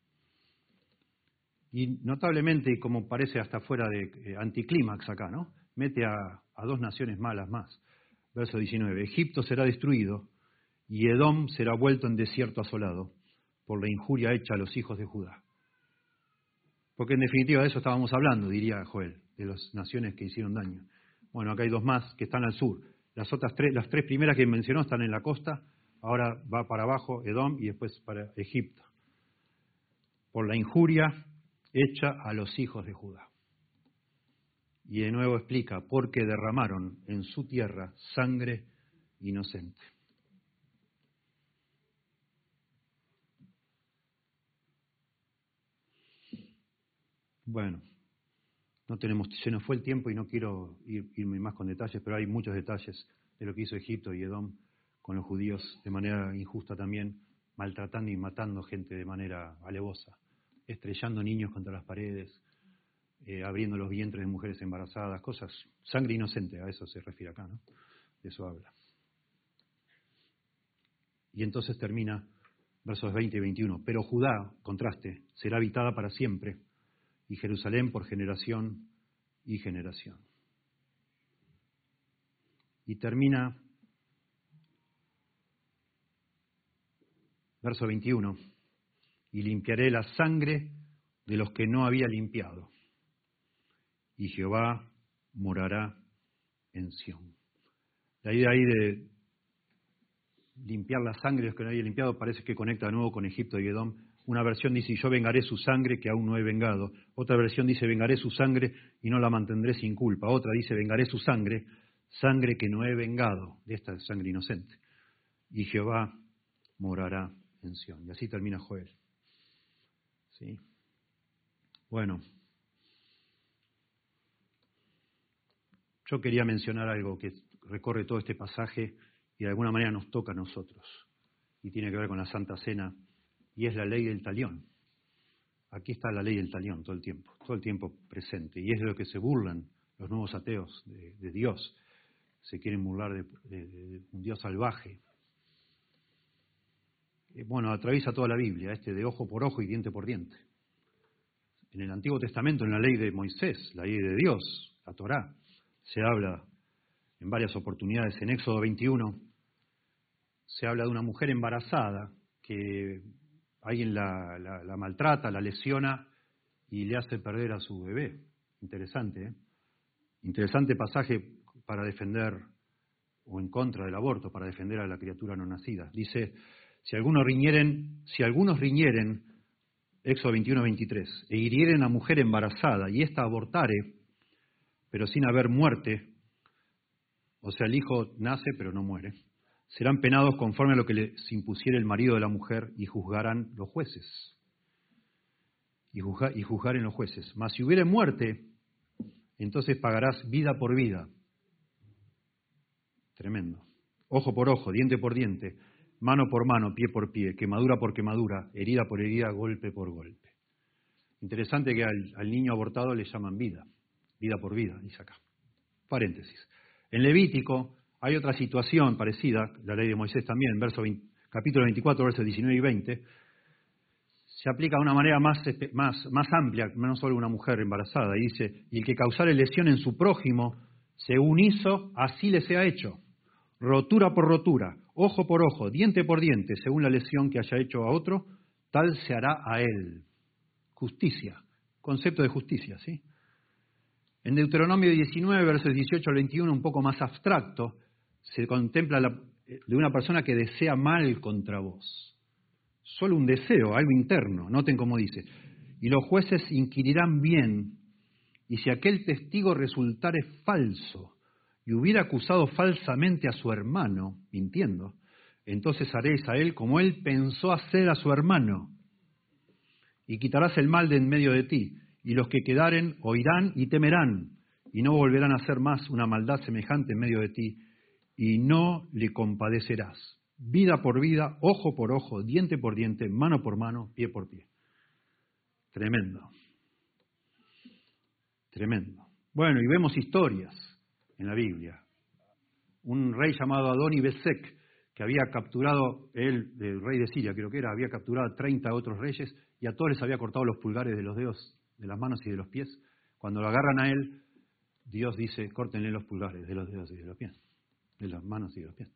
Y notablemente, como parece hasta fuera de eh, anticlímax acá, ¿no? Mete a, a dos naciones malas más. Verso diecinueve. Egipto será destruido y Edom será vuelto en desierto asolado por la injuria hecha a los hijos de Judá. Porque en definitiva de eso estábamos hablando, diría Joel, de las naciones que hicieron daño. Bueno, acá hay dos más que están al sur. Las otras tres, las tres primeras que mencionó están en la costa, ahora va para abajo Edom y después para Egipto. Por la injuria hecha a los hijos de Judá. Y de nuevo explica, porque derramaron en su tierra sangre inocente. Bueno, no tenemos, se nos fue el tiempo y no quiero ir, irme más con detalles, pero hay muchos detalles de lo que hizo Egipto y Edom con los judíos de manera injusta también, maltratando y matando gente de manera alevosa. estrellando niños contra las paredes, eh, abriendo los vientres de mujeres embarazadas, cosas, sangre inocente, a eso se refiere acá, ¿no? De eso habla. Y entonces termina versos veinte y veintiuno. Pero Judá, contraste, será habitada para siempre, y Jerusalén por generación y generación. Y termina verso veintiuno. Y limpiaré la sangre de los que no había limpiado, y Jehová morará en Sión. La idea ahí de limpiar la sangre de los que no había limpiado parece que conecta de nuevo con Egipto y Edom. Una versión dice, yo vengaré su sangre que aún no he vengado. Otra versión dice, vengaré su sangre y no la mantendré sin culpa. Otra dice, vengaré su sangre, sangre que no he vengado, de esta sangre inocente. Y Jehová morará en Sión. Y así termina Joel. ¿Sí? Bueno, yo quería mencionar algo que recorre todo este pasaje y de alguna manera nos toca a nosotros, y tiene que ver con la Santa Cena, y es la ley del talión. Aquí está la ley del talión todo el tiempo, todo el tiempo presente, y es de lo que se burlan los nuevos ateos de, de Dios. Se quieren burlar de, de, de un Dios salvaje. Eh, bueno, atraviesa toda la Biblia, este de ojo por ojo y diente por diente. En el Antiguo Testamento, en la ley de Moisés, la ley de Dios, la Torá, se habla en varias oportunidades. En Éxodo veintiuno se habla de una mujer embarazada que alguien la, la, la maltrata, la lesiona y le hace perder a su bebé. Interesante, ¿eh? Interesante pasaje para defender o en contra del aborto, para defender a la criatura no nacida. Dice, si algunos riñeren, si algunos riñeren, Éxodo veintiuno, veintitrés, e hirieren a mujer embarazada y ésta abortare, pero sin haber muerte, o sea, el hijo nace pero no muere, serán penados conforme a lo que les impusiere el marido de la mujer y juzgarán los jueces. Y, juzga, y juzgaren los jueces. Mas si hubiere muerte, entonces pagarás vida por vida. Tremendo. Ojo por ojo, diente por diente, mano por mano, pie por pie, quemadura por quemadura, herida por herida, golpe por golpe. Interesante que al, al niño abortado le llaman vida, vida por vida, dice acá. Paréntesis. En Levítico hay otra situación parecida, la ley de Moisés también, verso veinte, capítulo veinticuatro, versos diecinueve y veinte, se aplica de una manera más, más, más amplia, no solo una mujer embarazada, y dice, y el que causare lesión en su prójimo, según hizo, así le sea hecho. Rotura por rotura, ojo por ojo, diente por diente, según la lesión que haya hecho a otro, tal se hará a él. Justicia, concepto de justicia, ¿sí? En Deuteronomio diecinueve, versos dieciocho al veintiuno, un poco más abstracto, se contempla la, de una persona que desea mal contra vos. Solo un deseo, algo interno, noten cómo dice. Y los jueces inquirirán bien, y si aquel testigo resultare falso, y hubiera acusado falsamente a su hermano, mintiendo, entonces haréis a él como él pensó hacer a su hermano, y quitarás el mal de en medio de ti, y los que quedaren oirán y temerán, y no volverán a hacer más una maldad semejante en medio de ti, y no le compadecerás. Vida por vida, ojo por ojo, diente por diente, mano por mano, pie por pie. Tremendo. Tremendo. Bueno, y vemos historias en la Biblia. Un rey llamado Adoni-Besek, que había capturado, él, el rey de Siria creo que era, había capturado a treinta otros reyes y a todos les había cortado los pulgares de los dedos, de las manos y de los pies. Cuando lo agarran a él, Dios dice, córtenle los pulgares de los dedos y de los pies, de las manos y de los pies.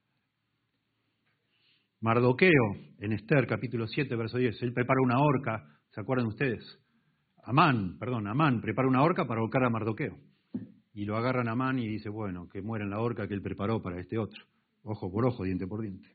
Mardoqueo, en Esther, capítulo siete, verso diez, él prepara una horca, ¿se acuerdan ustedes? Amán, perdón, Amán prepara una horca para ahorcar a Mardoqueo. Y lo agarran a Amán y dice, bueno, que muera en la horca que él preparó para este otro. Ojo por ojo, diente por diente.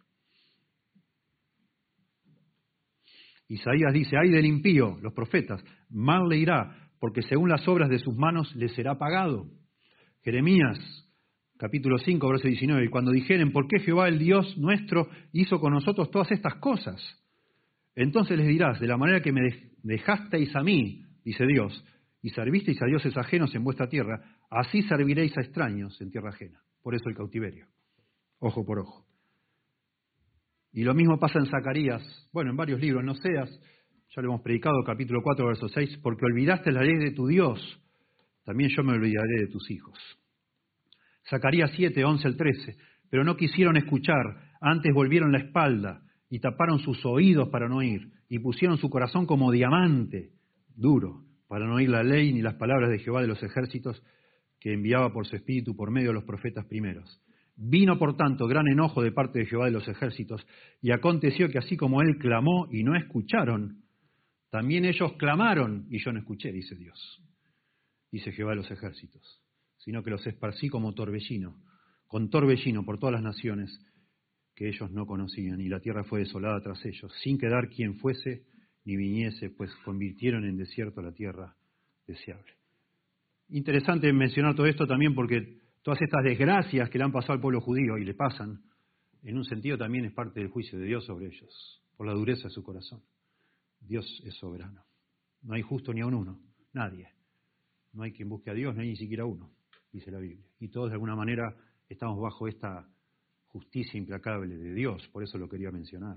Isaías dice, ay del impío, los profetas, mal le irá, porque según las obras de sus manos le será pagado. Jeremías, capítulo cinco, verso diecinueve, y cuando dijeren, ¿por qué Jehová el Dios nuestro hizo con nosotros todas estas cosas? Entonces les dirás, de la manera que me dejasteis a mí, dice Dios, y servisteis a dioses ajenos en vuestra tierra, así serviréis a extraños en tierra ajena. Por eso el cautiverio, ojo por ojo. Y lo mismo pasa en Zacarías, bueno, en varios libros, en Oseas, Ya lo hemos predicado, capítulo cuatro, verso seis, porque olvidaste la ley de tu Dios, también yo me olvidaré de tus hijos. Zacarías siete, once al trece, pero no quisieron escuchar, antes volvieron la espalda y taparon sus oídos para no oír, y pusieron su corazón como diamante duro, para no oír la ley ni las palabras de Jehová de los ejércitos, que enviaba por su espíritu por medio de los profetas primeros. Vino, por tanto, gran enojo de parte de Jehová de los ejércitos, y aconteció que así como él clamó y no escucharon, también ellos clamaron y yo no escuché, dice Dios, dice Jehová de los ejércitos, sino que los esparcí como torbellino, con torbellino por todas las naciones que ellos no conocían, y la tierra fue desolada tras ellos, sin quedar quien fuese ni viniese, pues convirtieron en desierto la tierra deseable. Interesante mencionar todo esto también porque todas estas desgracias que le han pasado al pueblo judío y le pasan, en un sentido también es parte del juicio de Dios sobre ellos, por la dureza de su corazón. Dios es soberano. No hay justo ni aun uno, nadie. No hay quien busque a Dios, no hay ni siquiera uno, dice la Biblia. Y todos de alguna manera estamos bajo esta justicia implacable de Dios, por eso lo quería mencionar.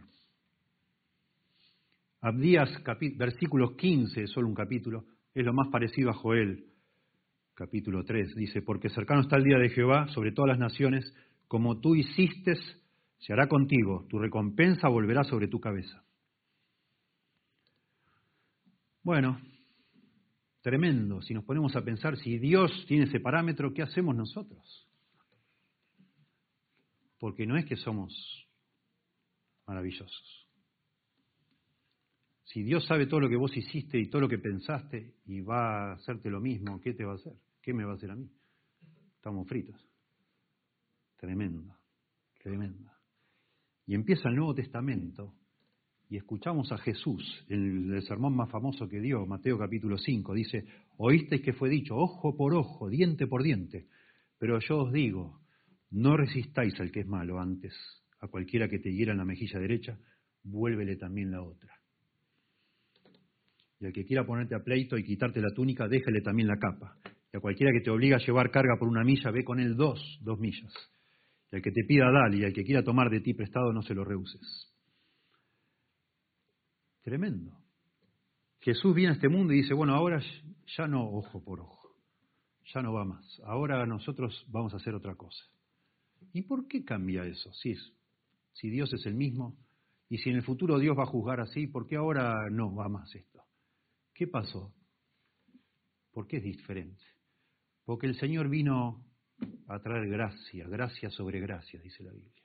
Abdías, capi- versículos quince, solo un capítulo, es lo más parecido a Joel, capítulo tres. Dice, porque cercano está el día de Jehová sobre todas las naciones, como tú hiciste, se hará contigo, tu recompensa volverá sobre tu cabeza. Bueno, tremendo, si nos ponemos a pensar, si Dios tiene ese parámetro, ¿qué hacemos nosotros? Porque no es que somos maravillosos. Si Dios sabe todo lo que vos hiciste y todo lo que pensaste y va a hacerte lo mismo, ¿qué te va a hacer? ¿Qué me va a hacer a mí? Estamos fritos. Tremendo, tremendo. Y empieza el Nuevo Testamento y escuchamos a Jesús, en el sermón más famoso que dio, Mateo capítulo cinco, dice, oísteis que fue dicho, ojo por ojo, diente por diente, pero yo os digo, no resistáis al que es malo, antes a cualquiera que te hiera en la mejilla derecha, vuélvele también la otra. Y al que quiera ponerte a pleito y quitarte la túnica, déjale también la capa. Y a cualquiera que te obliga a llevar carga por una milla, ve con él dos, dos millas. Y al que te pida, dale, y al que quiera tomar de ti prestado, no se lo rehuses. Tremendo. Jesús viene a este mundo y dice, bueno, ahora ya no ojo por ojo, ya no va más. Ahora nosotros vamos a hacer otra cosa. ¿Y por qué cambia eso? Si, es, si Dios es el mismo, y si en el futuro Dios va a juzgar así, ¿por qué ahora no va más esto? ¿Qué pasó? ¿Por qué es diferente? Porque el Señor vino a traer gracia, gracia sobre gracia, dice la Biblia.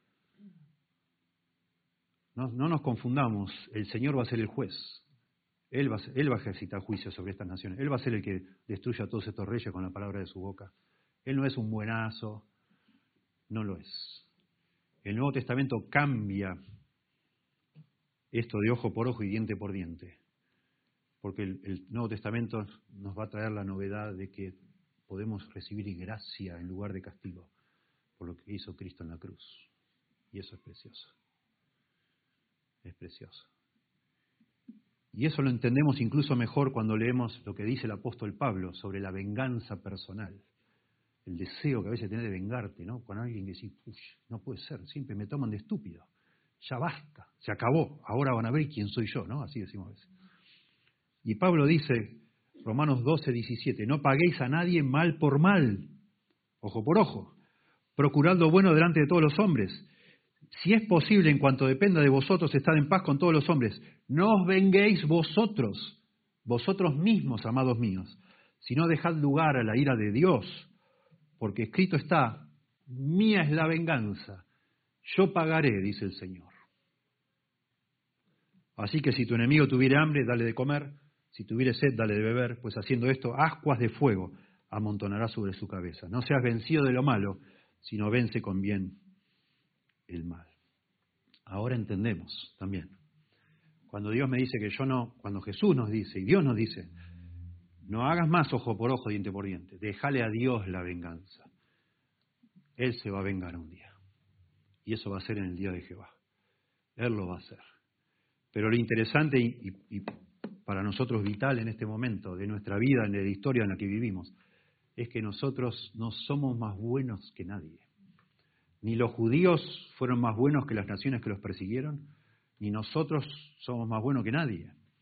No, no nos confundamos, el Señor va a ser el juez. Él va, a ser, él va a ejercitar juicio sobre estas naciones. Él va a ser el que destruya a todos estos reyes con la palabra de su boca. Él no es un buenazo, no lo es. El Nuevo Testamento cambia esto de ojo por ojo y diente por diente. Porque el, el Nuevo Testamento nos va a traer la novedad de que podemos recibir gracia en lugar de castigo por lo que hizo Cristo en la cruz. Y eso es precioso. Es precioso. Y eso lo entendemos incluso mejor cuando leemos lo que dice el apóstol Pablo sobre la venganza personal. El deseo que a veces tenés de vengarte, ¿no? Con alguien que dice, uy, no puede ser, siempre me toman de estúpido. Ya basta, se acabó, ahora van a ver quién soy yo, ¿no? Así decimos a veces. Y Pablo dice, Romanos doce, diecisiete, no paguéis a nadie mal por mal, ojo por ojo, procurad lo bueno delante de todos los hombres. Si es posible, en cuanto dependa de vosotros, estar en paz con todos los hombres. No os venguéis vosotros, vosotros mismos, amados míos, sino dejad lugar a la ira de Dios, porque escrito está, mía es la venganza, yo pagaré, dice el Señor. Así que si tu enemigo tuviere hambre, dale de comer, si tuviere sed, dale de beber, pues haciendo esto, ascuas de fuego amontonará sobre su cabeza. No seas vencido de lo malo, sino vence con bien el mal. Ahora entendemos también. Cuando Dios me dice que yo no, cuando Jesús nos dice, y Dios nos dice, no hagas más ojo por ojo, diente por diente, déjale a Dios la venganza. Él se va a vengar un día. Y eso va a ser en el día de Jehová. Él lo va a hacer. Pero lo interesante y, y, y para nosotros vital en este momento de nuestra vida, en la historia en la que vivimos, es que nosotros no somos más buenos que nadie. Ni los judíos fueron más buenos que las naciones que los persiguieron, ni nosotros somos más buenos que nadie.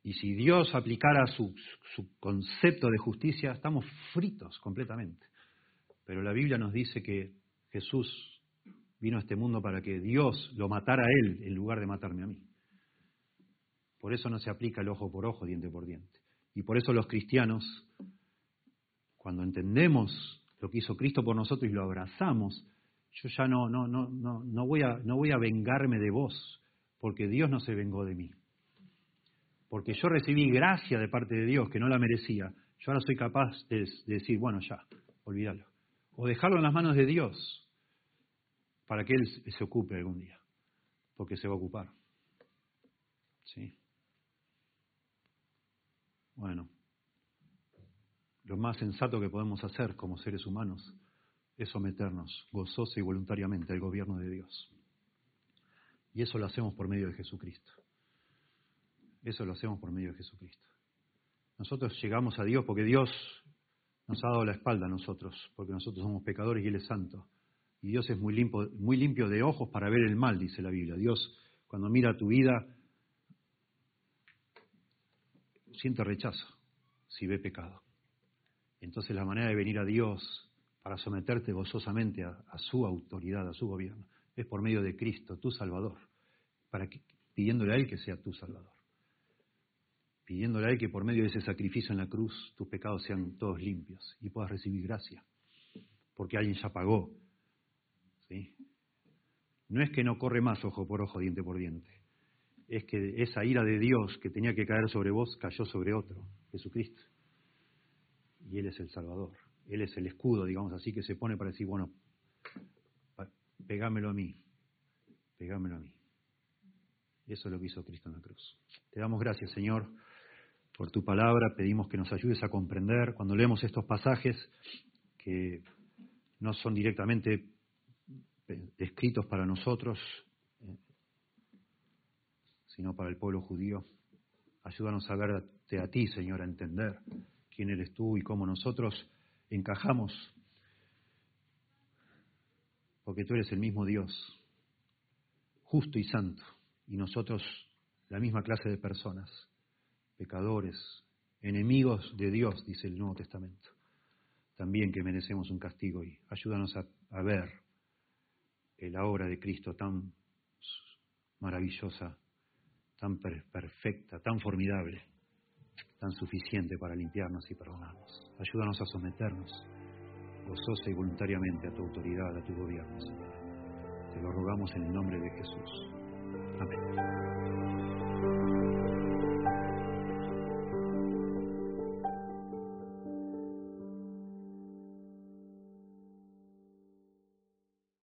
Y si Dios aplicara su, su concepto de justicia, estamos fritos completamente. Pero la Biblia nos dice que Jesús vino a este mundo para que Dios lo matara a Él en lugar de matarme a mí. Por eso no se aplica el ojo por ojo, diente por diente. Y por eso los cristianos, cuando entendemos lo que hizo Cristo por nosotros y lo abrazamos, yo ya no, no, no, no, no voy a, no voy a vengarme de vos, porque Dios no se vengó de mí. Porque yo recibí gracia de parte de Dios que no la merecía. Yo ahora soy capaz de, de decir, bueno, ya, olvídalo. O dejarlo en las manos de Dios para que Él se ocupe algún día. Porque se va a ocupar. ¿Sí? Bueno, lo más sensato que podemos hacer como seres humanos es someternos gozosa y voluntariamente al gobierno de Dios. Y eso lo hacemos por medio de Jesucristo. Eso lo hacemos por medio de Jesucristo. Nosotros llegamos a Dios porque Dios nos ha dado la espalda a nosotros, porque nosotros somos pecadores y Él es santo. Y Dios es muy limpio, muy limpio de ojos para ver el mal, dice la Biblia. Dios, cuando mira tu vida, siente rechazo si ve pecado. Entonces la manera de venir a Dios para someterte gozosamente a, a su autoridad, a su gobierno, es por medio de Cristo, tu Salvador, para que, pidiéndole a Él que sea tu Salvador. Pidiéndole a Él que por medio de ese sacrificio en la cruz tus pecados sean todos limpios y puedas recibir gracia, porque alguien ya pagó. ¿Sí? No es que no corre más ojo por ojo, diente por diente, es que esa ira de Dios que tenía que caer sobre vos cayó sobre otro, Jesucristo. Y Él es el Salvador, Él es el escudo, digamos así, que se pone para decir, bueno, pegámelo a mí, pegámelo a mí. Eso es lo que hizo Cristo en la cruz. Te damos gracias, Señor, por tu palabra. Pedimos que nos ayudes a comprender cuando leemos estos pasajes que no son directamente escritos para nosotros, sino para el pueblo judío. Ayúdanos a verte a ti, Señor, a entender quién eres tú y cómo nosotros encajamos, porque tú eres el mismo Dios, justo y santo, y nosotros la misma clase de personas, pecadores, enemigos de Dios, dice el Nuevo Testamento, también que merecemos un castigo, y ayúdanos a, a ver que la obra de Cristo tan maravillosa, tan perfecta, tan formidable, tan suficiente para limpiarnos y perdonarnos. Ayúdanos a someternos gozosa y voluntariamente a tu autoridad, a tu gobierno, Señor. Te lo rogamos en el nombre de Jesús. Amén.